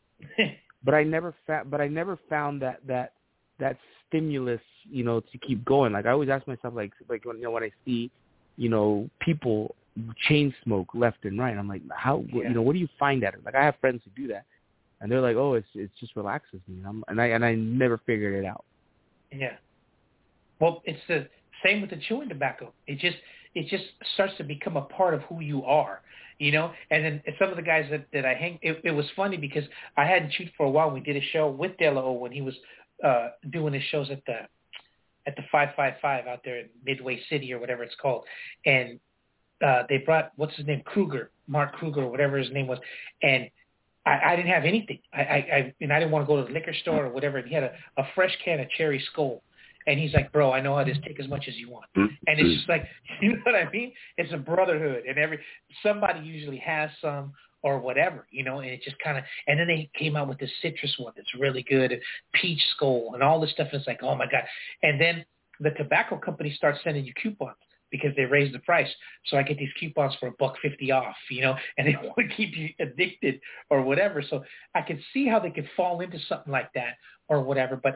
but I never found that stimulus, to keep going. Like I always ask myself, like when I see, people chain smoke left and right, I'm like, how, what do you find at it? Like I have friends who do that, and they're like, oh, it just relaxes me, and I never figured it out. Yeah. Well, it's the same with the chewing tobacco. It just starts to become a part of who you are, And then some of the guys that I hang, it was funny because I hadn't chewed for a while. We did a show with De La O when he was doing his shows at the 555 out there in Midway City or whatever it's called, and they brought what's his name, Mark Kruger, or whatever his name was, and I didn't have anything. I didn't want to go to the liquor store or whatever. And he had a fresh can of Cherry Skull. And he's like, bro, I know how this. Take as much as you want. And it's just like, you know what I mean? It's a brotherhood. And somebody usually has some or whatever, and it just kind of, and then they came out with this citrus one that's really good, and Peach Skull and all this stuff. It's like, oh my God. And then the tobacco company starts sending you coupons because they raised the price. So I get these coupons for $1.50 off, and they want to keep you addicted or whatever. So I can see how they could fall into something like that or whatever. But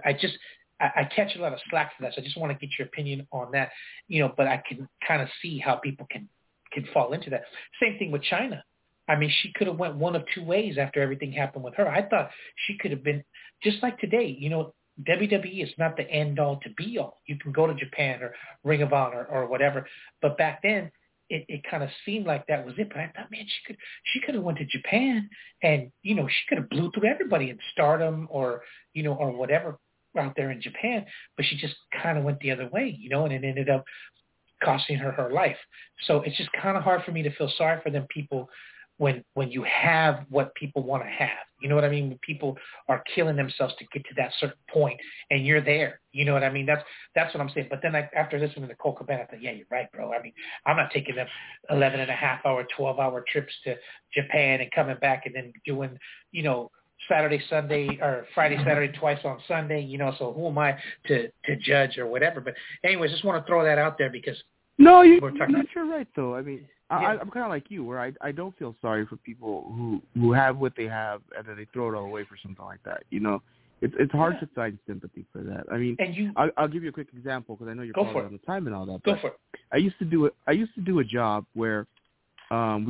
I catch a lot of slack for that. So I just want to get your opinion on that, but I can kind of see how people can fall into that. Same thing with China. I mean, she could have went one of two ways after everything happened with her. I thought she could have been just like today, WWE is not the end all to be all. You can go to Japan or Ring of Honor or whatever. But back then, it kind of seemed like that was it. But I thought, man, she could have went to Japan and, she could have blew through everybody in Stardom or, or whatever out there in Japan. But she just kind of went the other way, and it ended up costing her life. So it's just kind of hard for me to feel sorry for them people when you have what people want to have. You know what I mean? When people are killing themselves to get to that certain point and you're there. You know what I mean? That's what I'm saying. But then after listening to Cole Cabana, I thought, yeah, you're right, bro. I mean, I'm not taking them 11.5-hour, 12-hour trips to Japan and coming back and then doing, Saturday, Sunday, or Friday, Saturday, twice on Sunday, so who am I to judge or whatever? But anyways, just want to throw that out there because you're right, though. I mean, yeah. I'm kind of like you, where I don't feel sorry for people who have what they have and then they throw it all away for something like that. It's hard to find sympathy for that. I mean, I'll give you a quick example because I know you're probably on the time and all that. Go for it. I used to do a job where we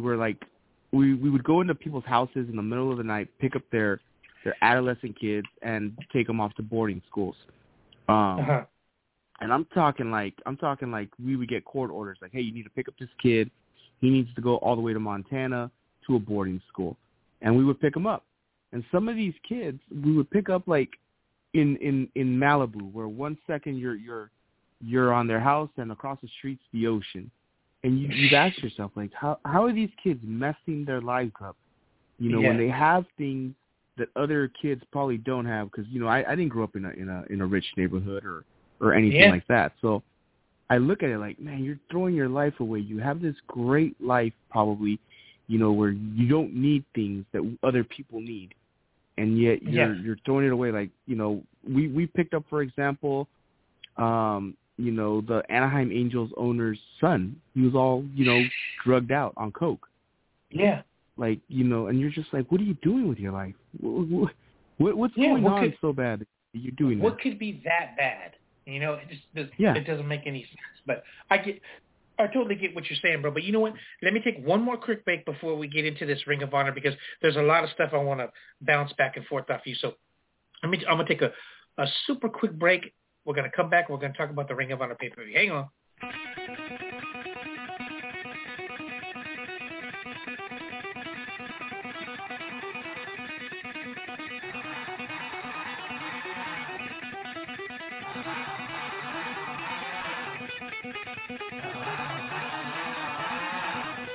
would go into people's houses in the middle of the night, pick up their adolescent kids and take them off to boarding schools. And I'm talking like we would get court orders like, hey, you need to pick up this kid. He needs to go all the way to Montana to a boarding school. And we would pick him up. And some of these kids we would pick up like in Malibu, where 1 second you're on their house and across the street's the ocean. And you've asked yourself, like, how are these kids messing their lives up? When they have things that other kids probably don't have, because I didn't grow up in a rich neighborhood or anything like that. So I look at it like, man, you're throwing your life away. You have this great life probably, where you don't need things that other people need, and yet you're throwing it away. Like, we picked up, for example, the Anaheim Angels owner's son. He was all, drugged out on coke. Yeah. Like, and you're just like, what are you doing with your life? What's going on so bad that you're doing what that? Could be that bad? It doesn't make any sense. But I totally get what you're saying, bro. But you know what? Let me take one more quick break before we get into this Ring of Honor, because there's a lot of stuff I want to bounce back and forth off you. So I'm going to take a super quick break. We're going to come back. We're going to talk about the Ring of Honor pay-per-view. Hang on.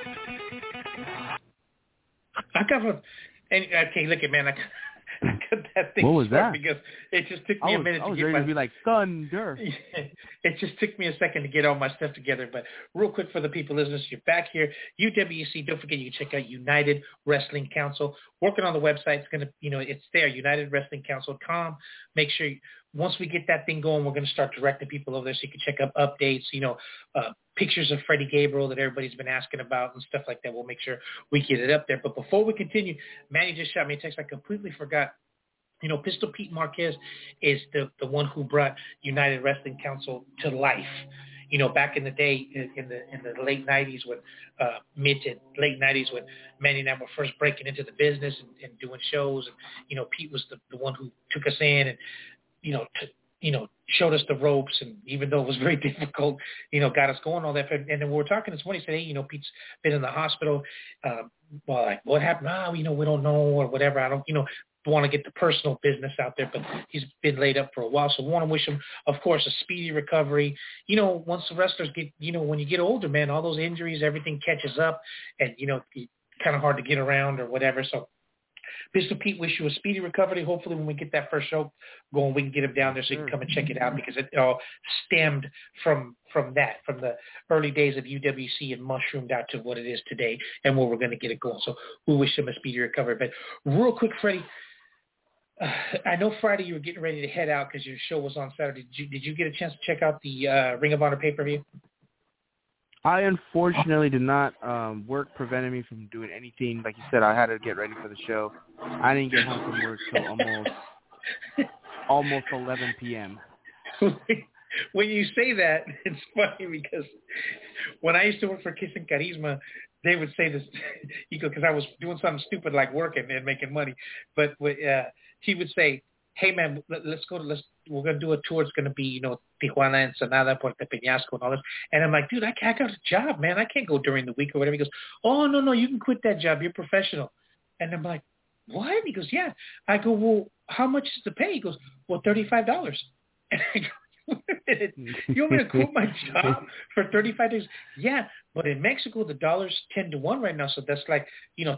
Okay, look at man. I got that thing What was start that? because it just took me a minute I was to get ready my. to be like thunder. It just took me a second to get all my stuff together. But real quick for the people listening, you're back here. UWC. Don't forget you can check out United Wrestling Council. Working on the website. It's gonna, it's there. UnitedWrestlingCouncil.com. Make sure once we get that thing going, we're gonna start directing people over there so you can check out updates. Pictures of Freddie Gabriel that everybody's been asking about and stuff like that. We'll make sure we get it up there. But before we continue, Manny just shot me a text. I completely forgot. Pistol Pete Marquez is the one who brought United Wrestling Council to life. Back in the day, in the late 90s, when mid to late 90s, when Manny and I were first breaking into the business and doing shows, and Pete was the one who took us in and showed us the ropes, and even though it was very difficult, got us going all that. And then we were talking this morning, he said, hey, Pete's been in the hospital. What happened? We don't know or whatever. I don't, want to get the personal business out there, but he's been laid up for a while. So we want to wish him, of course, a speedy recovery. Once the wrestlers get, when you get older, man, all those injuries, everything catches up, and, it's kind of hard to get around or whatever. So Mr. Pete, wish you a speedy recovery. Hopefully when we get that first show going, we can get him down there so you can come and check it out, because it all stemmed from the early days of UWC and mushroomed out to what it is today and where we're going to get it going. So we wish him a speedy recovery. But real quick, Freddie, I know Friday you were getting ready to head out because your show was on Saturday. Did you get a chance to check out the Ring of Honor pay-per-view? I unfortunately did not. Work prevented me from doing anything. Like you said, I had to get ready for the show. I didn't get home from work till almost 11 p.m. When you say that, it's funny because when I used to work for Kiss and Charisma, they would say this, because I was doing something stupid like working and making money. But he would say, hey, man, we're going to do a tour. It's going to be, Tijuana, Ensenada, Puerto Peñasco, and all this. And I'm like, dude, I got a job, man. I can't go during the week or whatever. He goes, oh, no, you can quit that job. You're professional. And I'm like, what? He goes, yeah. I go, well, how much is the pay? He goes, well, $35. And I go, wait a minute. You want me to quit my job for 35 days? Yeah, but in Mexico, the dollar's 10 to 1 right now. So that's like,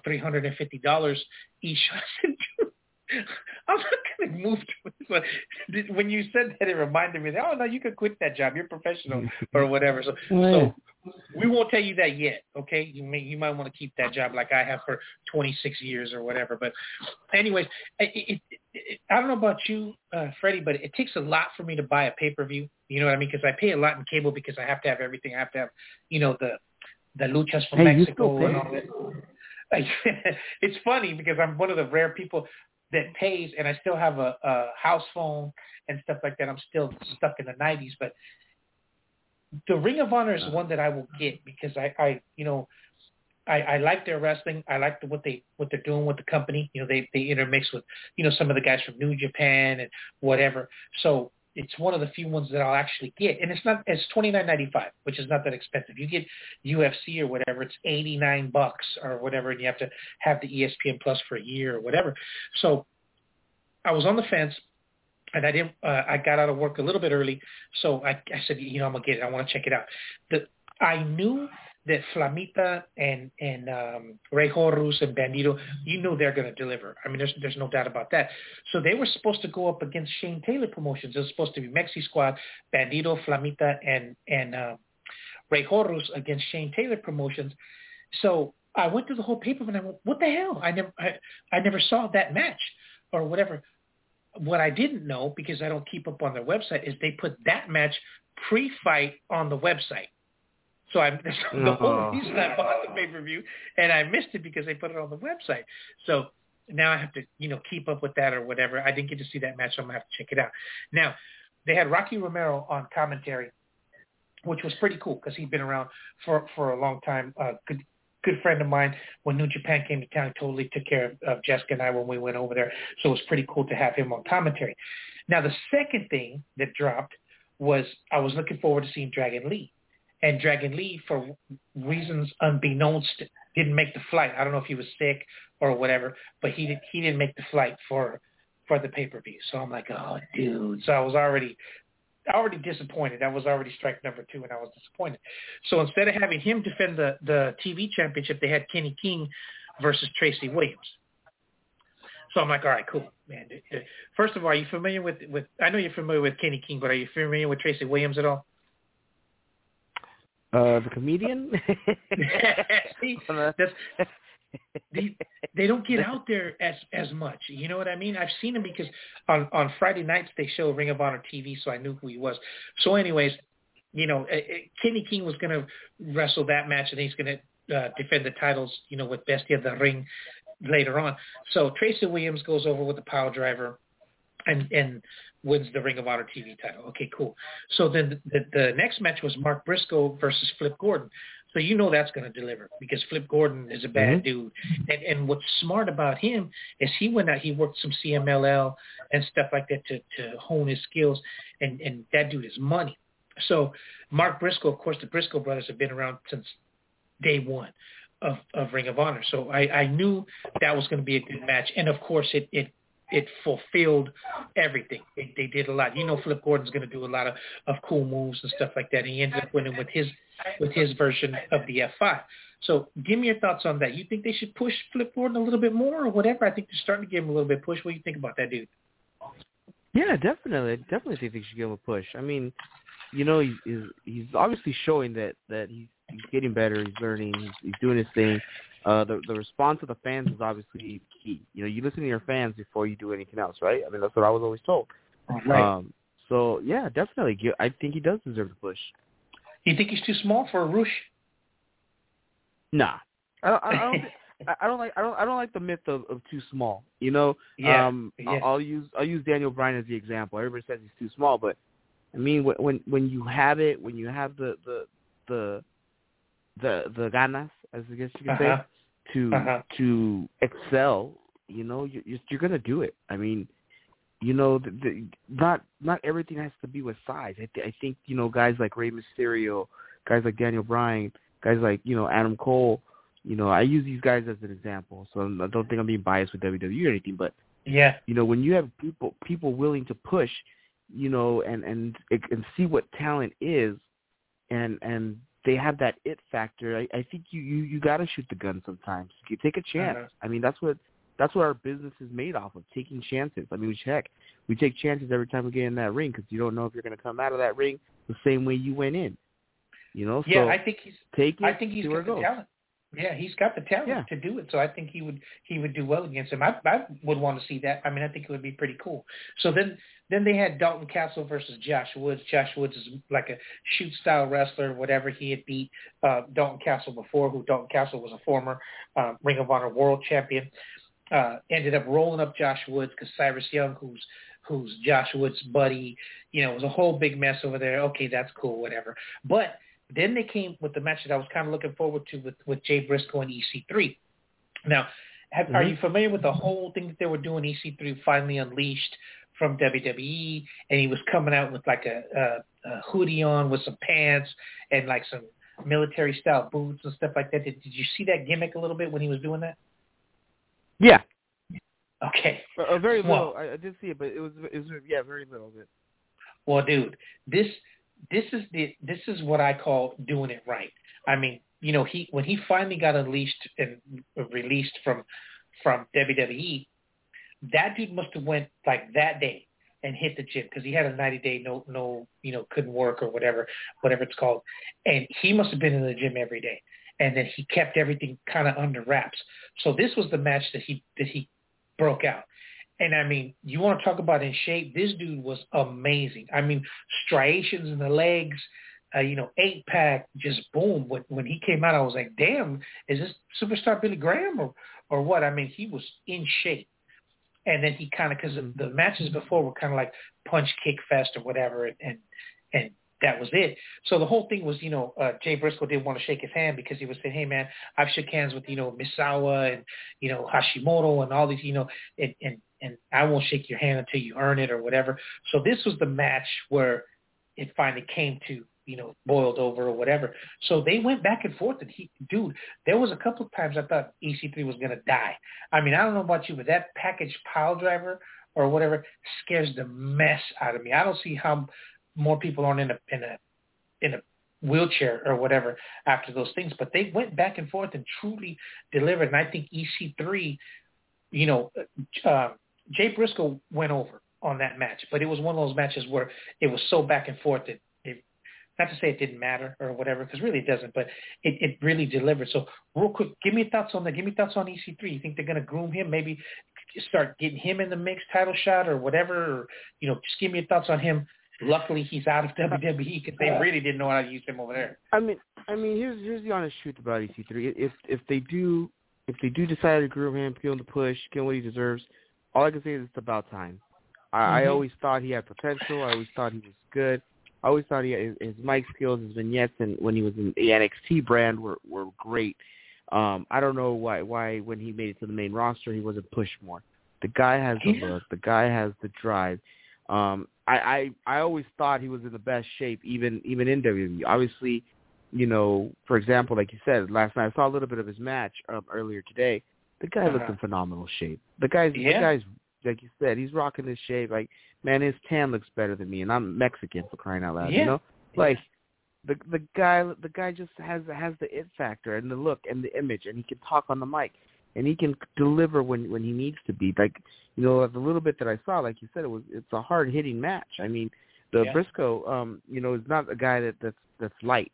$350 each. I said, dude, I'm not going to move to it. But when you said that, it reminded me that, oh, no, you could quit that job. You're professional or whatever. So we won't tell you that yet, okay? You might want to keep that job like I have for 26 years or whatever. But anyways, I don't know about you, Freddie, but it takes a lot for me to buy a pay-per-view. You know what I mean? Because I pay a lot in cable because I have to have everything. I have to have, the luchas from Mexico and all that. It's funny because I'm one of the rare people that pays, and I still have a house phone and stuff like that. I'm still stuck in the 90s, but the Ring of Honor is one that I will get because I like their wrestling. I like what they're doing with the company. They intermix with, some of the guys from New Japan and whatever. So it's one of the few ones that I'll actually get. And it's $29.95, which is not that expensive. You get UFC or whatever, it's $89 or whatever, and you have to have the ESPN Plus for a year or whatever. So I was on the fence. And I got out of work a little bit early, so I said, I'm gonna get it. I want to check it out. I knew that Flamita and Rey Horus and Bandido, they're gonna deliver. I mean, there's no doubt about that. So they were supposed to go up against Shane Taylor Promotions. It was supposed to be Mexi Squad, Bandido, Flamita, and Rey Horus against Shane Taylor Promotions. So I went through the whole paper and I went, what the hell? I never saw that match or whatever. What I didn't know, because I don't keep up on their website, is they put that match pre-fight on the website. So the whole reason I bought the pay-per-view, and I missed it because they put it on the website. So now I have to, keep up with that or whatever. I didn't get to see that match, so I'm going to have to check it out. Now, they had Rocky Romero on commentary, which was pretty cool because he'd been around for a long time. Good friend of mine. When New Japan came to town, he totally took care of Jessica and I when we went over there. So it was pretty cool to have him on commentary. Now, the second thing that dropped was I was looking forward to seeing Dragon Lee. And Dragon Lee, for reasons unbeknownst, didn't make the flight. I don't know if he was sick or whatever, but he didn't make the flight for the pay-per-view. So I'm like, oh, dude. So I was already disappointed. That was already strike number 2, and I was disappointed. So instead of having him defend the TV championship, they had Kenny King versus Tracy Williams. So I'm like, all right, cool. man. First of all, are you familiar with? I know you're familiar with Kenny King, but are you familiar with Tracy Williams at all? The comedian. See, they don't get out there as much. You know what I mean? I've seen him because on Friday nights they show Ring of Honor TV, so I knew who he was. So, anyways, Kenny King was going to wrestle that match, and he's going to defend the titles, with Bestia the Ring later on. So Tracy Williams goes over with the pile driver and wins the Ring of Honor TV title. Okay, cool. So then the next match was Mark Briscoe versus Flip Gordon. So that's going to deliver because Flip Gordon is a bad dude. And what's smart about him is he went out, he worked some CMLL and stuff like that to hone his skills, and that dude is money. So Mark Briscoe, of course, the Briscoe brothers have been around since day one of Ring of Honor. So I knew that was going to be a good match. And, of course, it fulfilled everything. They did a lot. Flip Gordon's going to do a lot of cool moves and stuff like that. And he ended up winning with his version of the F5. So give me your thoughts on that. You think they should push Flip Gordon a little bit more or whatever? I think they're starting to give him a little bit of push. What do you think about that dude? Yeah, definitely. I definitely think they should give him a push. I mean, he's obviously showing that he's getting better. He's learning. He's doing his thing. The response of the fans is obviously key. You listen to your fans before you do anything else, right? I mean, that's what I was always told. Right. So yeah, definitely. I think he does deserve the push. You think he's too small for a Rush? Nah, I don't like the myth of too small. Yeah. I'll use Daniel Bryan as the example. Everybody says he's too small, but I mean, when you have it, when you have the ganas, as I guess you can say, to excel, you're gonna do it. I mean, not everything has to be with size. I think guys like Rey Mysterio, guys like Daniel Bryan, guys like Adam Cole. I use these guys as an example, so I don't think I'm being biased with WWE or anything. But yeah, when you have people willing to push, and see what talent is, and they have that it factor. I think you got to shoot the gun sometimes. You take a chance. I mean, that's what our business is made off of, taking chances. I mean, we take chances every time we get in that ring because you don't know if you're going to come out of that ring the same way you went in. Yeah, so I think he's got the talent. Yeah, he's got the talent to do it. So I think he would do well against him. I would want to see that. I mean, I think it would be pretty cool. So then they had Dalton Castle versus Josh Woods. Josh Woods is like a shoot-style wrestler, whatever. He had beat Dalton Castle before, who Dalton Castle was a former Ring of Honor world champion. Ended up rolling up Josh Woods because Cyrus Young, who's Josh Woods' buddy, it was a whole big mess over there. Okay, that's cool, whatever. But then they came with the match that I was kind of looking forward to with Jay Briscoe and EC3. Now, are you familiar with the whole thing that they were doing? EC3 finally unleashed from WWE, and he was coming out with like a hoodie on with some pants and like some military-style boots and stuff like that. Did you see that gimmick a little bit when he was doing that? Yeah. Okay. Very little. I did see it, but it was very little bit. Well, dude, this is what I call doing it right. I mean, when he finally got unleashed and released from WWE, that dude must have went like that day and hit the gym because he had a 90-day no couldn't work or whatever it's called, and he must have been in the gym every day, and then he kept everything kind of under wraps. So this was the match that he broke out. And, I mean, you want to talk about in shape? This dude was amazing. I mean, striations in the legs, 8-pack, just boom. When he came out, I was like, damn, is this superstar Billy Graham or what? I mean, he was in shape. And then he kind of, because the matches before were kind of like punch, kick fest or whatever, and that was it. So the whole thing was, Jay Briscoe didn't want to shake his hand because he was saying, hey, man, I've shook hands with, Misawa and, Hashimoto and all these, and I won't shake your hand until you earn it or whatever. So this was the match where it finally came to, boiled over or whatever. So they went back and forth, and there was a couple of times I thought EC3 was going to die. I mean, I don't know about you, but that package pile driver or whatever scares the mess out of me. I don't see how more people aren't in a wheelchair or whatever after those things, but they went back and forth and truly delivered. And I think EC3, Jay Briscoe went over on that match, but it was one of those matches where it was so back and forth that not to say it didn't matter or whatever, because really it doesn't, but it really delivered. So real quick, give me thoughts on that. Give me thoughts on EC3. You think they're going to groom him, maybe start getting him in the mix title shot or whatever, or, just give me your thoughts on him. Luckily, he's out of WWE because they really didn't know how to use him over there. I mean, here's the honest truth about EC3. If they do decide to groom him, give him the push, give him what he deserves, all I can say is it's about time. I always thought he had potential. I always thought he was good. I always thought his mic skills, his vignettes, and when he was in the NXT brand were great. I don't know why when he made it to the main roster he wasn't pushed more. The guy has the look. The guy has the drive. I always thought he was in the best shape, even in WWE. Obviously, for example, like you said, last night I saw a little bit of his match earlier today. The guy looks in phenomenal shape. The guy's like you said, he's rocking his shape. Like, man, his tan looks better than me, and I'm Mexican, for crying out loud. Like the guy just has the it factor and the look and the image, and he can talk on the mic, and he can deliver when he needs to be. Like, the little bit that I saw, like you said, it's a hard hitting match. I mean, Briscoe, is not a guy that's light.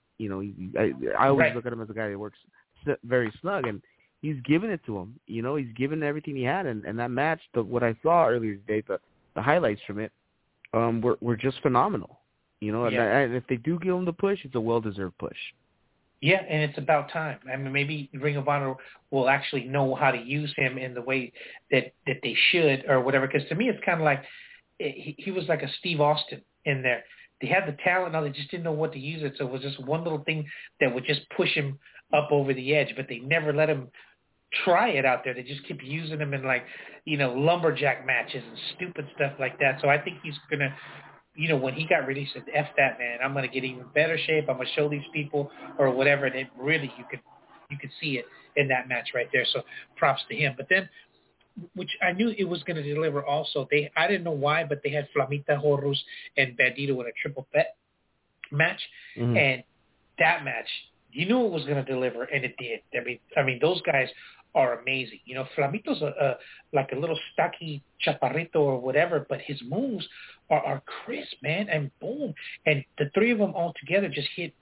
I always look at him as a guy that works very snug, and he's giving it to him. He's given everything he had, and that match, what I saw earlier today, the highlights from it, were just phenomenal. And if they do give him the push, it's a well-deserved push. Yeah, and it's about time. I mean, maybe Ring of Honor will actually know how to use him in the way that they should or whatever. Because to me, it's kind of like he was like a Steve Austin in there. They had the talent, now they just didn't know what to use it. So it was just one little thing that would just push him up over the edge, but they never let him try it out there. They just keep using him in lumberjack matches and stupid stuff like that. So I think he's going to, when he got released, he said, F that, man. I'm going to get even better shape. I'm going to show these people or whatever. And it really, you could see it in that match right there. So props to him. But then, which I knew it was going to deliver also. I didn't know why, but they had Flamita Horus and Bandito in a triple threat match. Mm-hmm. And that match, you knew it was going to deliver, and it did. I mean, those guys are amazing. Flamito's like a little stocky chaparrito or whatever, but his moves are crisp, man, and boom. And the three of them all together just hit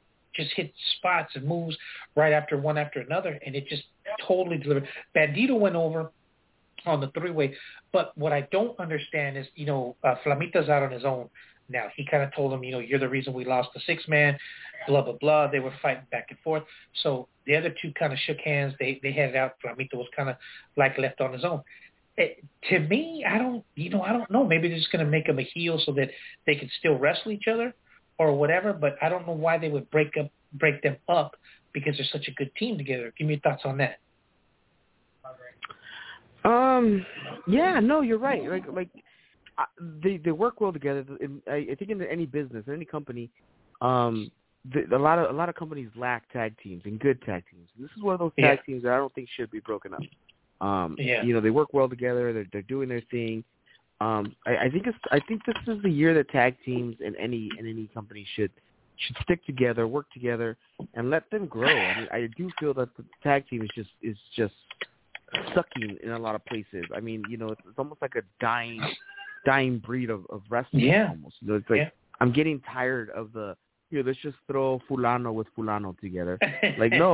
spots and moves right after one after another, and it just totally delivered. Bandito went over on the three-way, but what I don't understand is, Flamita's out on his own now. He kind of told him, you're the reason we lost the six-man, blah, blah, blah. They were fighting back and forth. So the other two kind of shook hands. They headed out. Flamita was kind of like left on his own. To me, I don't know. Maybe they're just going to make him a heel so that they can still wrestle each other or whatever, but I don't know why they would break them up because they're such a good team together. Give me your thoughts on that. Yeah, no, you're right. They work well together. I think in any business, in any company, a lot of companies lack tag teams and good tag teams. This is one of those tag teams that I don't think should be broken up. They work well together. They're doing their thing. I think this is the year that tag teams in any company should stick together, work together, and let them grow. I mean, I do feel that the tag team is just sucking in a lot of places. I mean, it's almost like a dying breed of wrestling. Yeah. Almost. It's like I'm getting tired of the let's just throw Fulano with Fulano together. No,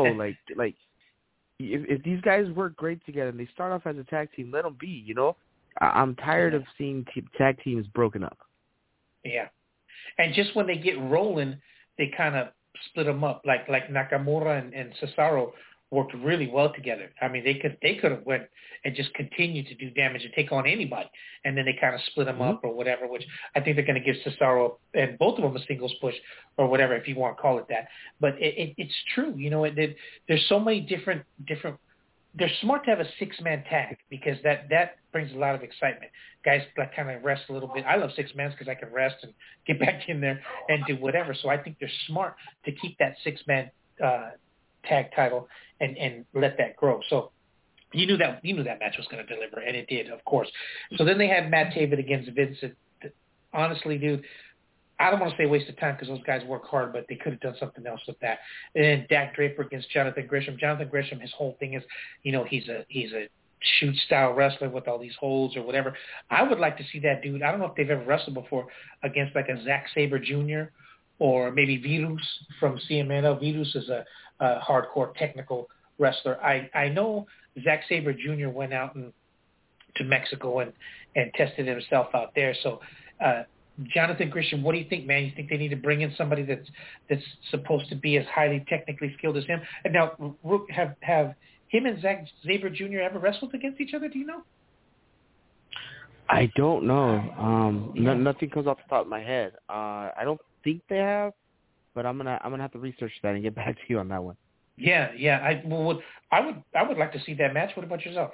if these guys work great together and they start off as a tag team, let them be. I'm tired of seeing tag teams broken up. Yeah, and just when they get rolling, they kind of split them up. Like Nakamura and Cesaro worked really well together. I mean, they could have went and just continued to do damage and take on anybody, and then they kind of split them up or whatever. Which I think they're going to give Cesaro and both of them a singles push or whatever, if you want to call it that. But it's true, there's so many different. They're smart to have a six-man tag because that brings a lot of excitement. Guys kind of rest a little bit. I love six-mans because I can rest and get back in there and do whatever. So I think they're smart to keep that six-man tag title and let that grow. So you knew that match was going to deliver, and it did, of course. So then they had Matt Taven against Vincent. Honestly, dude, I don't want to say waste of time because those guys work hard, but they could have done something else with that. And then Dak Draper against Jonathan Gresham. Jonathan Gresham, his whole thing is, he's a shoot style wrestling with all these holds or whatever. I would like to see that dude. I don't know if they've ever wrestled before against like a Zack Sabre Jr. or maybe Virus from CMLL. Virus is a hardcore technical wrestler. I know Zack Sabre Jr. went out to Mexico and tested himself out there. So, Jonathan Gresham, what do you think, man? You think they need to bring in somebody that's supposed to be as highly technically skilled as him? And now, Rook, have him and Zack Sabre Jr. ever wrestled against each other? Do you know? I don't know. Nothing comes off the top of my head. I don't think they have, but I'm gonna have to research that and get back to you on that one. Yeah. I would like to see that match. What about yourself?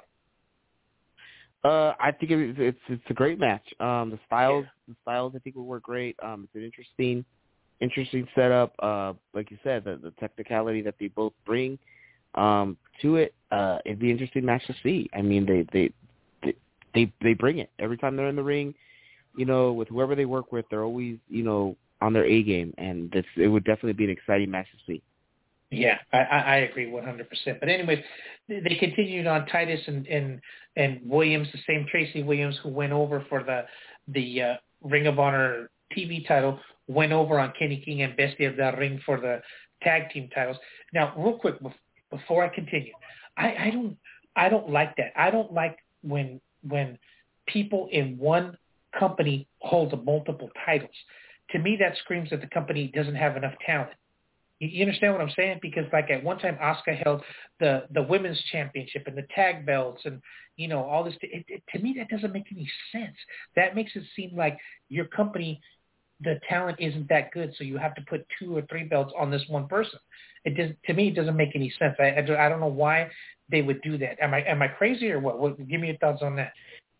I think it's a great match. The styles I think will work great. It's an interesting setup. Like you said, the technicality that they both bring to it. It'd be an interesting match to see. I mean, they bring it every time they're in the ring. You know, with whoever they work with, they're always on their A game, and it would definitely be an exciting match to see. Yeah, I agree 100%. But anyways, they continued on Titus and Williams, the same Tracy Williams who went over for the Ring of Honor TV title, went over on Kenny King and Bestia del Ring for the tag team titles. Now, real quick before I continue, I don't like that. I don't like when people in one company hold multiple titles. To me, that screams that the company doesn't have enough talent. You understand what I'm saying? Because like at one time, Asuka held the women's championship and the tag belts and, all this. To me, that doesn't make any sense. That makes it seem like your company, the talent isn't that good, so you have to put 2 or 3 belts on this one person. To me, it doesn't make any sense. I don't know why they would do that. Am I crazy or what? Give me your thoughts on that.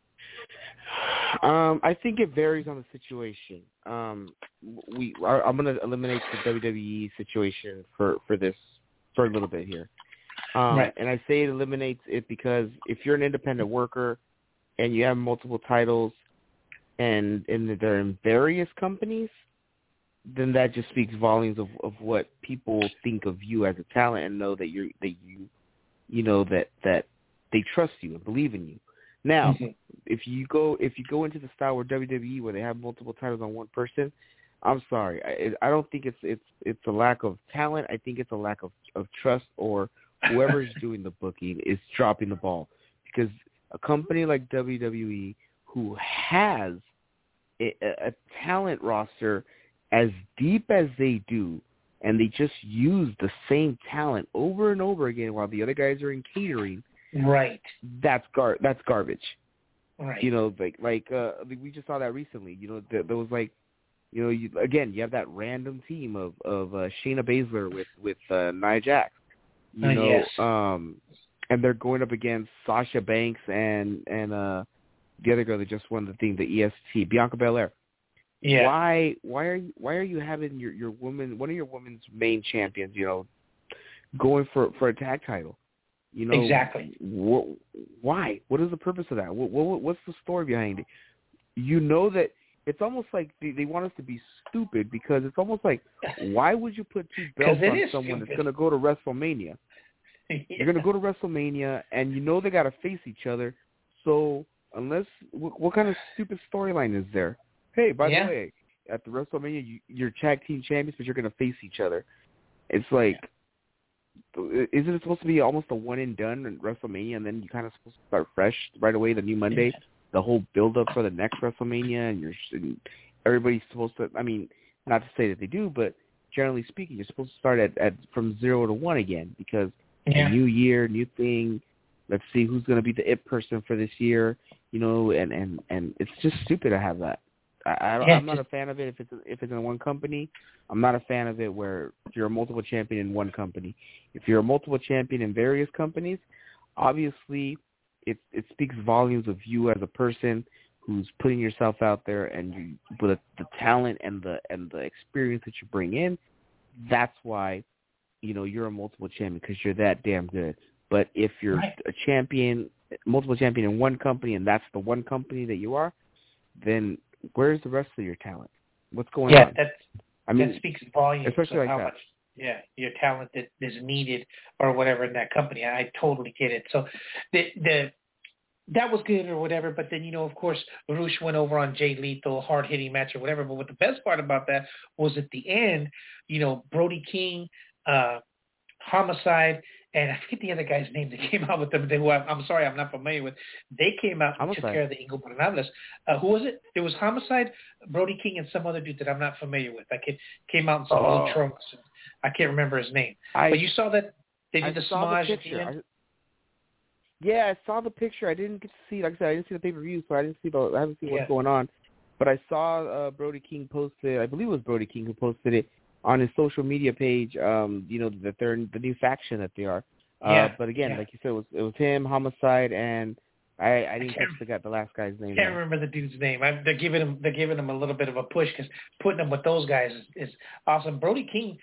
I think it varies on the situation. I'm going to eliminate the WWE situation for a little bit here. Right. And I say it eliminates it because if you're an independent worker and you have multiple titles and they're in various companies, then that just speaks volumes of what people think of you as a talent and know that that they trust you and believe in you. Now, if you go into the style where WWE, where they have multiple titles on one person, I'm sorry, I don't think it's a lack of talent. I think it's a lack of trust, or whoever's doing the booking is dropping the ball. Because a company like WWE, who has a talent roster as deep as they do, and they just use the same talent over and over again while the other guys are in catering. Right. That's garbage. Right. We just saw that recently. There was you have that random team of Shayna Baszler with Nia Jax. Yes. And they're going up against Sasha Banks and the other girl that just won the thing, the EST, Bianca Belair. Yeah. Why are you having your woman, one of your women's main champions, going for a tag title? Exactly. Why? What is the purpose of that? What's the story behind it? That it's almost like they want us to be stupid, because it's almost like, why would you put 2 belts on someone that's going to go to WrestleMania? Yeah. You're going to go to WrestleMania, and they got to face each other. So unless, what kind of stupid storyline is there? Hey, by the way, at the WrestleMania, you're tag team champions, but you're going to face each other. It's like, isn't it supposed to be almost a one and done in WrestleMania, and then you kind of supposed to start fresh right away the new Monday, the whole build up for the next WrestleMania, and everybody's supposed to, I mean, not to say that they do, but generally speaking, you're supposed to start at from 0 to 1 again, because a new year, new thing. Let's see who's going to be the it person for this year, and it's just stupid to have that. I'm not a fan of it if it's in one company. I'm not a fan of it where you're a multiple champion in one company. If you're a multiple champion in various companies, obviously it speaks volumes of you as a person who's putting yourself out there, and with the talent and the experience that you bring in. That's why you're a multiple champion, because you're that damn good. But if you're a multiple champion in one company, and that's the one company that you are, then where's the rest of your talent? What's going on? That speaks volumes, especially of like how that. much your talent that is needed or whatever in that company. I totally get it. So the that was good or whatever. But then, of course, Rush went over on Jay Lethal, hard-hitting match or whatever. But what the best part about that was at the end, Brody King, Homicide, and I forget the other guy's name that came out with them. Who I'm sorry, I'm not familiar with. They came out and took care of the Ingobernables. Who was it? There was Homicide, Brody King, and some other dude that I'm not familiar with. Came out in some little trunks. I can't remember his name. But you saw that they did the Smaj at the end? Yeah, I saw the picture. I didn't get to see. Like I said, I didn't see the pay-per-view, so I haven't seen what's going on. But I saw Brody King posted. I believe it was Brody King who posted it on his social media page. That they're the new faction that they are. But again, like you said, it was him, Homicide, and I didn't catch the last guy's name. I can't remember the dude's name. They're giving him a little bit of a push because putting him with those guys is awesome. Brody King,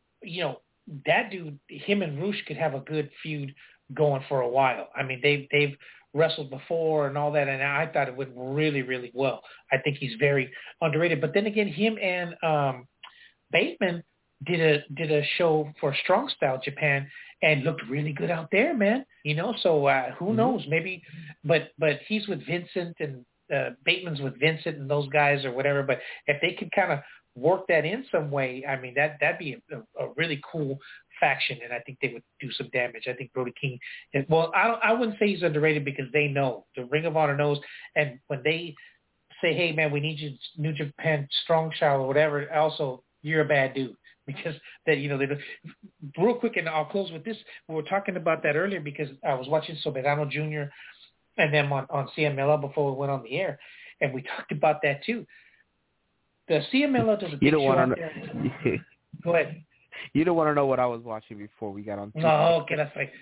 that dude, him and Rush could have a good feud going for a while. I mean, they've wrestled before and all that, and I thought it went really, really well. I think he's very underrated. But then again, him and Bateman did a show for Strong Style Japan and looked really good out there, man. So who knows? Maybe, but he's with Vincent and Bateman's with Vincent and those guys or whatever. But if they could kind of work that in some way, I mean, that'd be a really cool faction, and I think they would do some damage. I think Brody King, I wouldn't say he's underrated because they know, the Ring of Honor knows, and when they say, hey, man, we need you, New Japan Strong Style or whatever, also, you're a bad dude. Because they real quick, and I'll close with this. We were talking about that earlier because I was watching Soberano Jr. and them on CMLL before we went on the air, and we talked about that too. The CMLL does a big show out there. Go ahead. You don't want to know what I was watching before we got on. No, okay, that's right.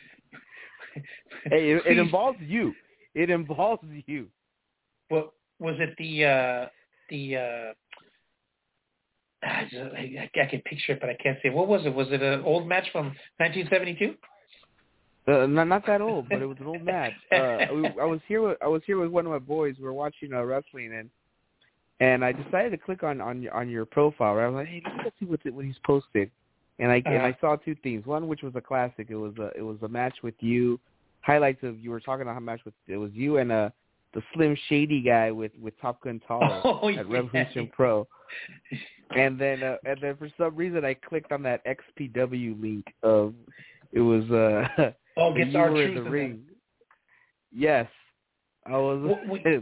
Hey, it involves you. It involves you. Well, was it the I can picture it, but I can't say. What was it? Was it an old match from 1972? Not that old, but it was an old match. I was here with one of my boys. We were watching wrestling, and I decided to click on your profile. Right? I was like, hey, let's see what he's posted. And I saw two things. One, which was a classic. It was a match with you. Highlights of you were talking about a match with it was you and the Slim Shady guy with Top Gun Taller at Revolution Pro. And then for some reason I clicked on that XPW link of it was Gets Our Truth in the ring. Yes, I was.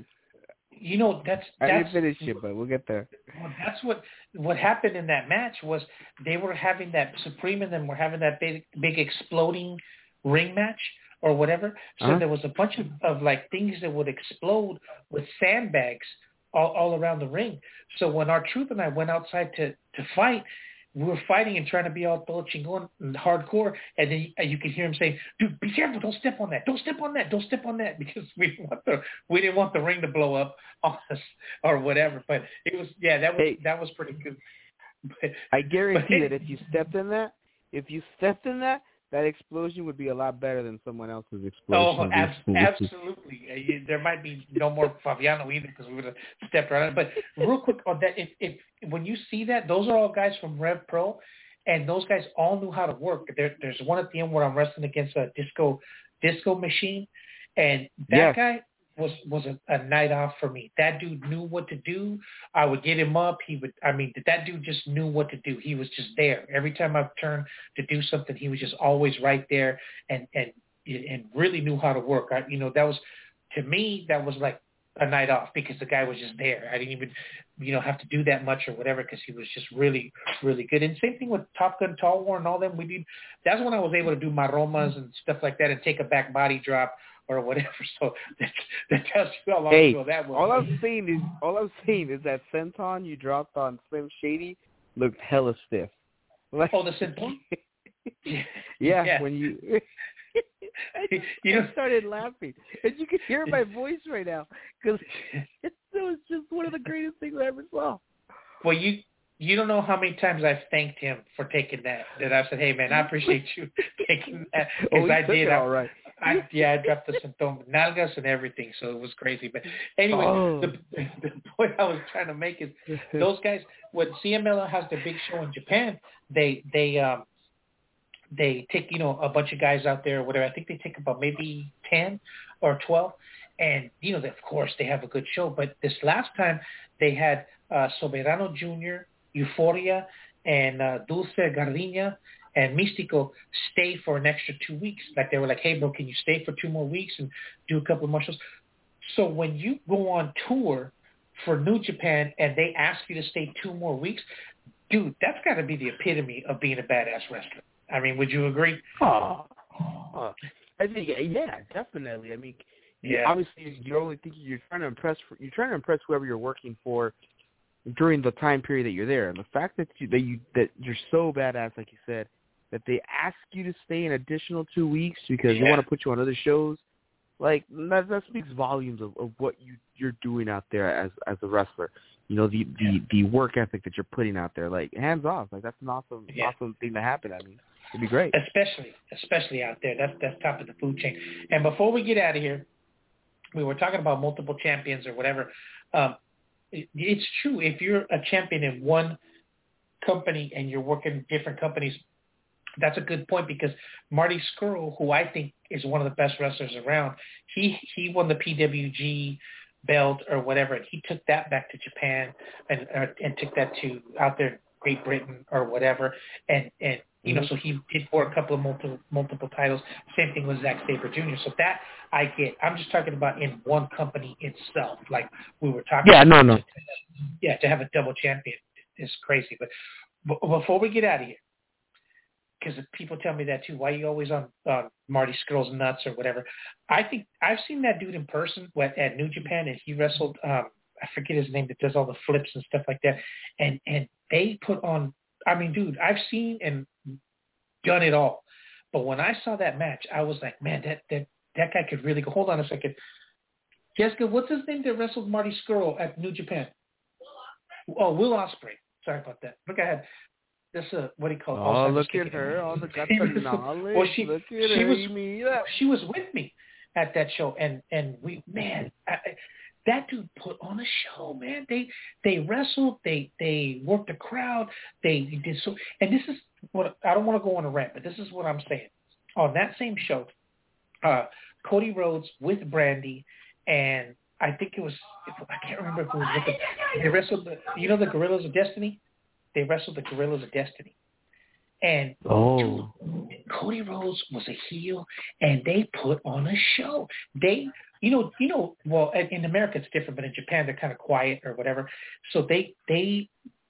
That's I didn't finish it, but we'll get there. Well, that's what happened in that match was they were having that Supreme and them were having that big exploding ring match or whatever. So there was a bunch of like things that would explode with sandbags all around the ring. So when our Truth and I went outside to fight, we were fighting and trying to be all Bella Chingon and hardcore, and then you could hear him saying, "Dude, be careful! Don't step on that! Don't step on that! Don't step on that!" Because we didn't want the ring to blow up on us or whatever. But it was that was pretty good. But, I guarantee that if you stepped in that, that explosion would be a lot better than someone else's explosion. Oh, absolutely. There might be no more Fabiano either because we would have stepped right on it. But real quick on that, if when you see that, those are all guys from Rev Pro, and those guys all knew how to work. There's one at the end where I'm wrestling against a disco machine, and that guy was a night off for me. That dude knew what to do. I would get him up. That dude just knew what to do. He was just there. Every time I turned to do something, he was just always right there and really knew how to work. That was, to me, that was like a night off because the guy was just there. I didn't even, have to do that much or whatever because he was just really, really good. And same thing with Top Gun Tall War and all them. That's when I was able to do my Romas and stuff like that and take a back body drop or whatever. So that tells you how long ago that was. All I'm saying is that senton you dropped on Slim Shady looked hella stiff. The senton? Yeah, when you I started laughing, and you can hear my voice right now because it was just one of the greatest things I ever saw. Well, you don't know how many times I've thanked him for taking that. That I said, "Hey, man, I appreciate you taking that." He took it all right. I dropped the senton, nalgas and everything, so it was crazy. But anyway, the point I was trying to make is those guys. When CMLL has their big show in Japan, they take a bunch of guys out there or whatever. I think they take about maybe 10 or 12, And, of course, they have a good show. But this last time, they had Soberano Jr., Euphoria, and Dulce Gardenia and Místico stay for an extra 2 weeks. Like, they were like, hey, bro, can you stay for 2 more weeks and do a couple of more shows? So when you go on tour for New Japan and they ask you to stay 2 more weeks, dude, that's got to be the epitome of being a badass wrestler. I mean, would you agree? I think, yeah, definitely. I mean, obviously, you're only thinking you're trying to impress whoever you're working for during the time period that you're there. And the fact that you're so badass, like you said, that they ask you to stay an additional 2 weeks because they want to put you on other shows, like that speaks volumes of what you're doing out there as a wrestler. The work ethic that you're putting out there, like hands off, like that's an awesome thing to happen. I mean, it'd be great. Especially out there. That's top of the food chain. And before we get out of here, we were talking about multiple champions or whatever. It's true. If you're a champion in one company and you're working different companies, that's a good point because Marty Scurll, who I think is one of the best wrestlers around, he won the PWG belt or whatever, and he took that back to Japan and took that to out there Great Britain or whatever, and so he did for a couple of multiple titles. Same thing with Zack Sabre Jr. So that I get. I'm just talking about in one company itself, like we were talking. Yeah, no. Yeah, to have a double champion is crazy. But before we get out of here, because people tell me that too. Why are you always on Marty Scurll's nuts or whatever? I think I've seen that dude in person at New Japan, and he wrestled. I forget his name, that does all the flips and stuff like that. And they put on. I mean, dude, I've seen and done it all. But when I saw that match, I was like, man, that guy could really go. Hold on a second, Jessica. What's his name that wrestled Marty Scurll at New Japan? Oh, Will Ospreay. Sorry about that. Look, I had. This what do you call it? Oh, look at her. Oh, the guts of knowledge. Well, look at her, Amy. She was with me at that show, and we, man, that dude put on a show, man. They wrestled, they worked the crowd, they did so. And this is what, I don't want to go on a rant, but this is what I'm saying. On that same show, Cody Rhodes with Brandy, and I think it was, I can't remember if it was with them. They wrestled the Guerrillas of Destiny? They wrestled the Guerrillas of Destiny. And dude, Cody Rhodes was a heel, and they put on a show. They, well, in America it's different, but in Japan they're kind of quiet or whatever. So they beat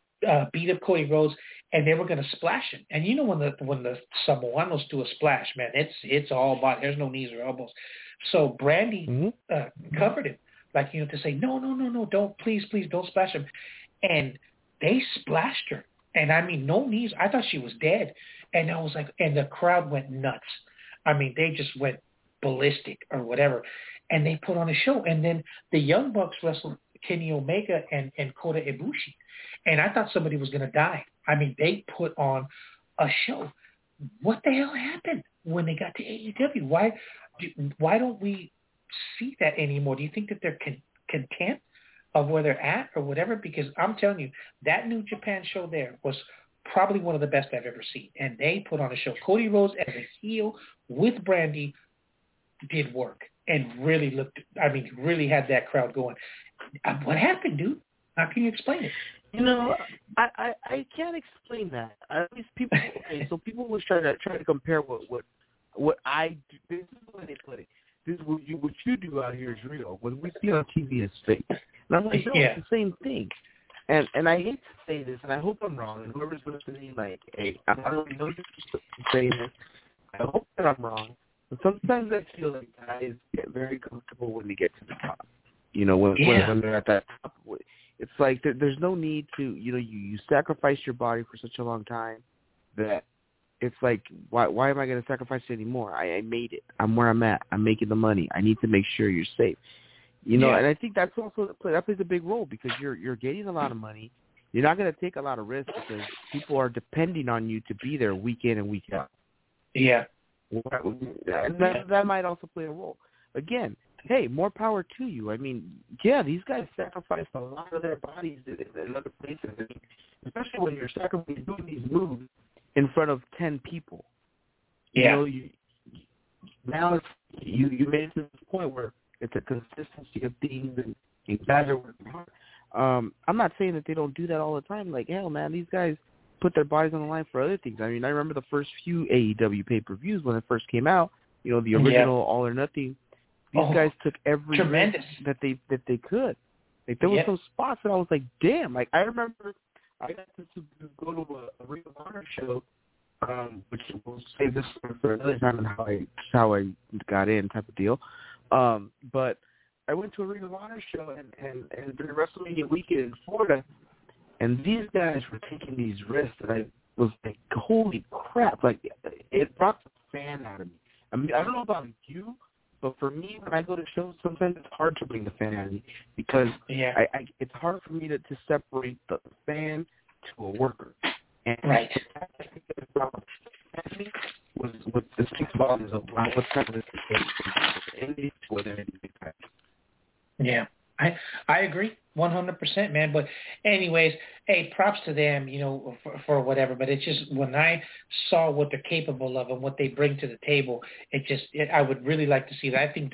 up Cody Rhodes, and they were going to splash him. And when the Samoanos do a splash, man, it's all about, there's no knees or elbows. So Brandy covered him, like, to say, no, don't, please, don't splash him. And they splashed her. And I mean, no knees. I thought she was dead. And I was like, and the crowd went nuts. I mean, they just went ballistic or whatever. And they put on a show. And then the Young Bucks wrestled Kenny Omega and Kota Ibushi. And I thought somebody was going to die. I mean, they put on a show. What the hell happened when they got to AEW? Why don't we see that anymore? Do you think that they're content of where they're at or whatever? Because I'm telling you, that New Japan show there was probably one of the best I've ever seen. And they put on a show. Cody Rhodes as a heel with Brandy did work and really really had that crowd going. What happened, dude? How can you explain it? I can't explain that. At least people, so people will try to compare what I do. This is the way they put it. This is what you do out here is real. What we see on TV is fake. And I'm like, no, it's the same thing. And I hate to say this, and I hope I'm wrong. And whoever's listening, like, hey, I don't know if you're saying this. I hope that I'm wrong. But sometimes I feel like guys get very comfortable when they get to the top. When they're at that top. It's like there's no need to, you sacrifice your body for such a long time that it's like, why am I going to sacrifice it anymore? I made it. I'm where I'm at. I'm making the money. I need to make sure you're safe. And I think that's also that plays a big role because you're getting a lot of money. You're not going to take a lot of risks because people are depending on you to be there week in and week out. Yeah. And that might also play a role. Again, hey, more power to you. I mean, these guys sacrifice a lot of their bodies in other places. I mean, especially when you're doing these moves in front of 10 people. Yeah. Now you made it to the point where It's a consistency of things, and guys are working hard. I'm not saying that they don't do that all the time. Like, hell, man, these guys put their bodies on the line for other things. I mean, I remember the first few AEW pay-per-views when it first came out, the original All or Nothing. These guys took every risk that they could. Like, there were some spots that I was like, damn. Like, I remember I got to go to a Ring of Honor show, which we'll save this for another time and how I got in type of deal. But I went to a Ring of Honor show and during WrestleMania weekend in Florida, and these guys were taking these risks, and I was like, holy crap. Like, it brought the fan out of me. I mean, I don't know about you, but for me, when I go to shows, sometimes it's hard to bring the fan out of me because it's hard for me to separate the fan to a worker. And right. Was what the six volumes of what's happening to the Yeah. I agree 100%, man. But anyways, hey, props to them, for whatever. But it's just when I saw what they're capable of and what they bring to the table, I would really like to see that. I think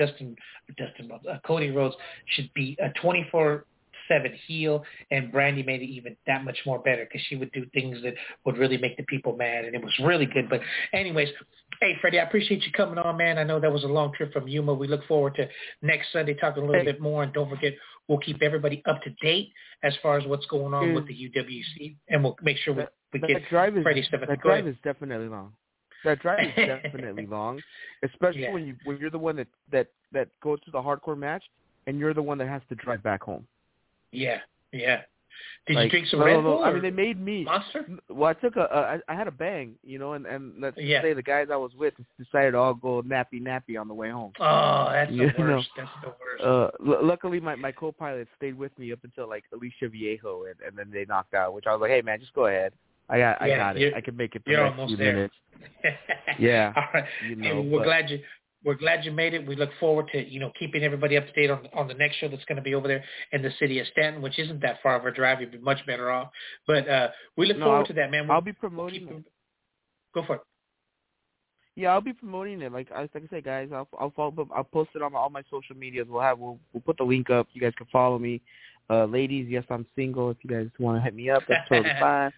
Cody Rhodes should be a 24/7 heel, and Brandy made it even that much more better because she would do things that would really make the people mad, and it was really good. But anyways, hey, Freddie, I appreciate you coming on, man. I know that was a long trip from Yuma. We look forward to next Sunday talking a little bit more, and don't forget, we'll keep everybody up to date as far as what's going on with the UWC, and we'll make sure we get Freddie stuff. That drive is definitely long. That drive is definitely long, especially when you're the one that goes to the hardcore match, and you're the one that has to drive back home. Yeah. Did you drink some Red Bull? I mean, they made me. Monster? Well, I took I had a bang, and let's say the guys I was with decided to all go nappy on the way home. Oh, that's the worst. That's the worst. Luckily, my co-pilot stayed with me up until like Alicia Viejo, and then they knocked out. Which I was like, hey man, just go ahead. I got it. I can make it the next few minutes. Yeah. All right. We're glad you made it. We look forward to, keeping everybody up to date on the next show that's going to be over there in the city of Stanton, which isn't that far of a drive. You'd be much better off. But we look forward to that, man. I'll be promoting it. Go for it. Yeah, I'll be promoting it. Like I said, guys, I'll post it on all my social medias. We'll put the link up. You guys can follow me. Ladies, yes, I'm single. If you guys want to hit me up, that's totally fine.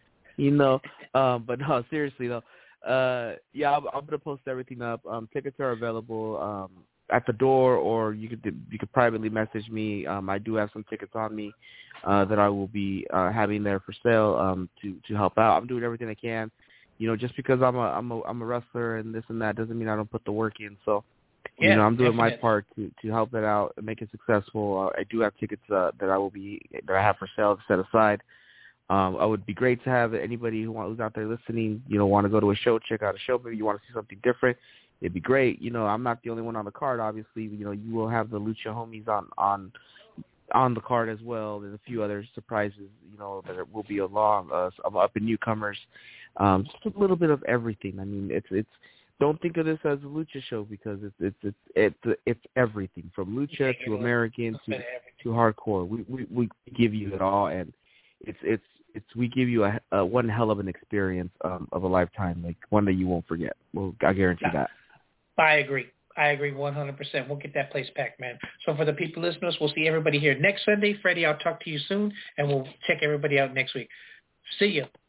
But no, seriously though. I'm gonna post everything up. Tickets are available at the door, or you could privately message me. I do have some tickets on me that I will be having there for sale to help out. I'm doing everything I can. Just because I'm a wrestler and this and that doesn't mean I don't put the work in. So I'm doing my part to help it out and make it successful. I do have tickets that I have for sale to set aside. It would be great to have anybody who's out there listening, want to go to a show, check out a show. Maybe you want to see something different. It'd be great. I'm not the only one on the card. Obviously, you will have the Lucha homies on the card as well. There's a few other surprises, that will be along some up and newcomers. Just a little bit of everything. I mean, it's don't think of this as a Lucha show because it's everything from Lucha to American to hardcore. We give you it all, and we give you a one hell of an experience of a lifetime, like one that you won't forget. I guarantee that. I agree 100%. We'll get that place packed, man. So for the people listeners, we'll see everybody here next Sunday. Freddie, I'll talk to you soon, and we'll check everybody out next week. See you.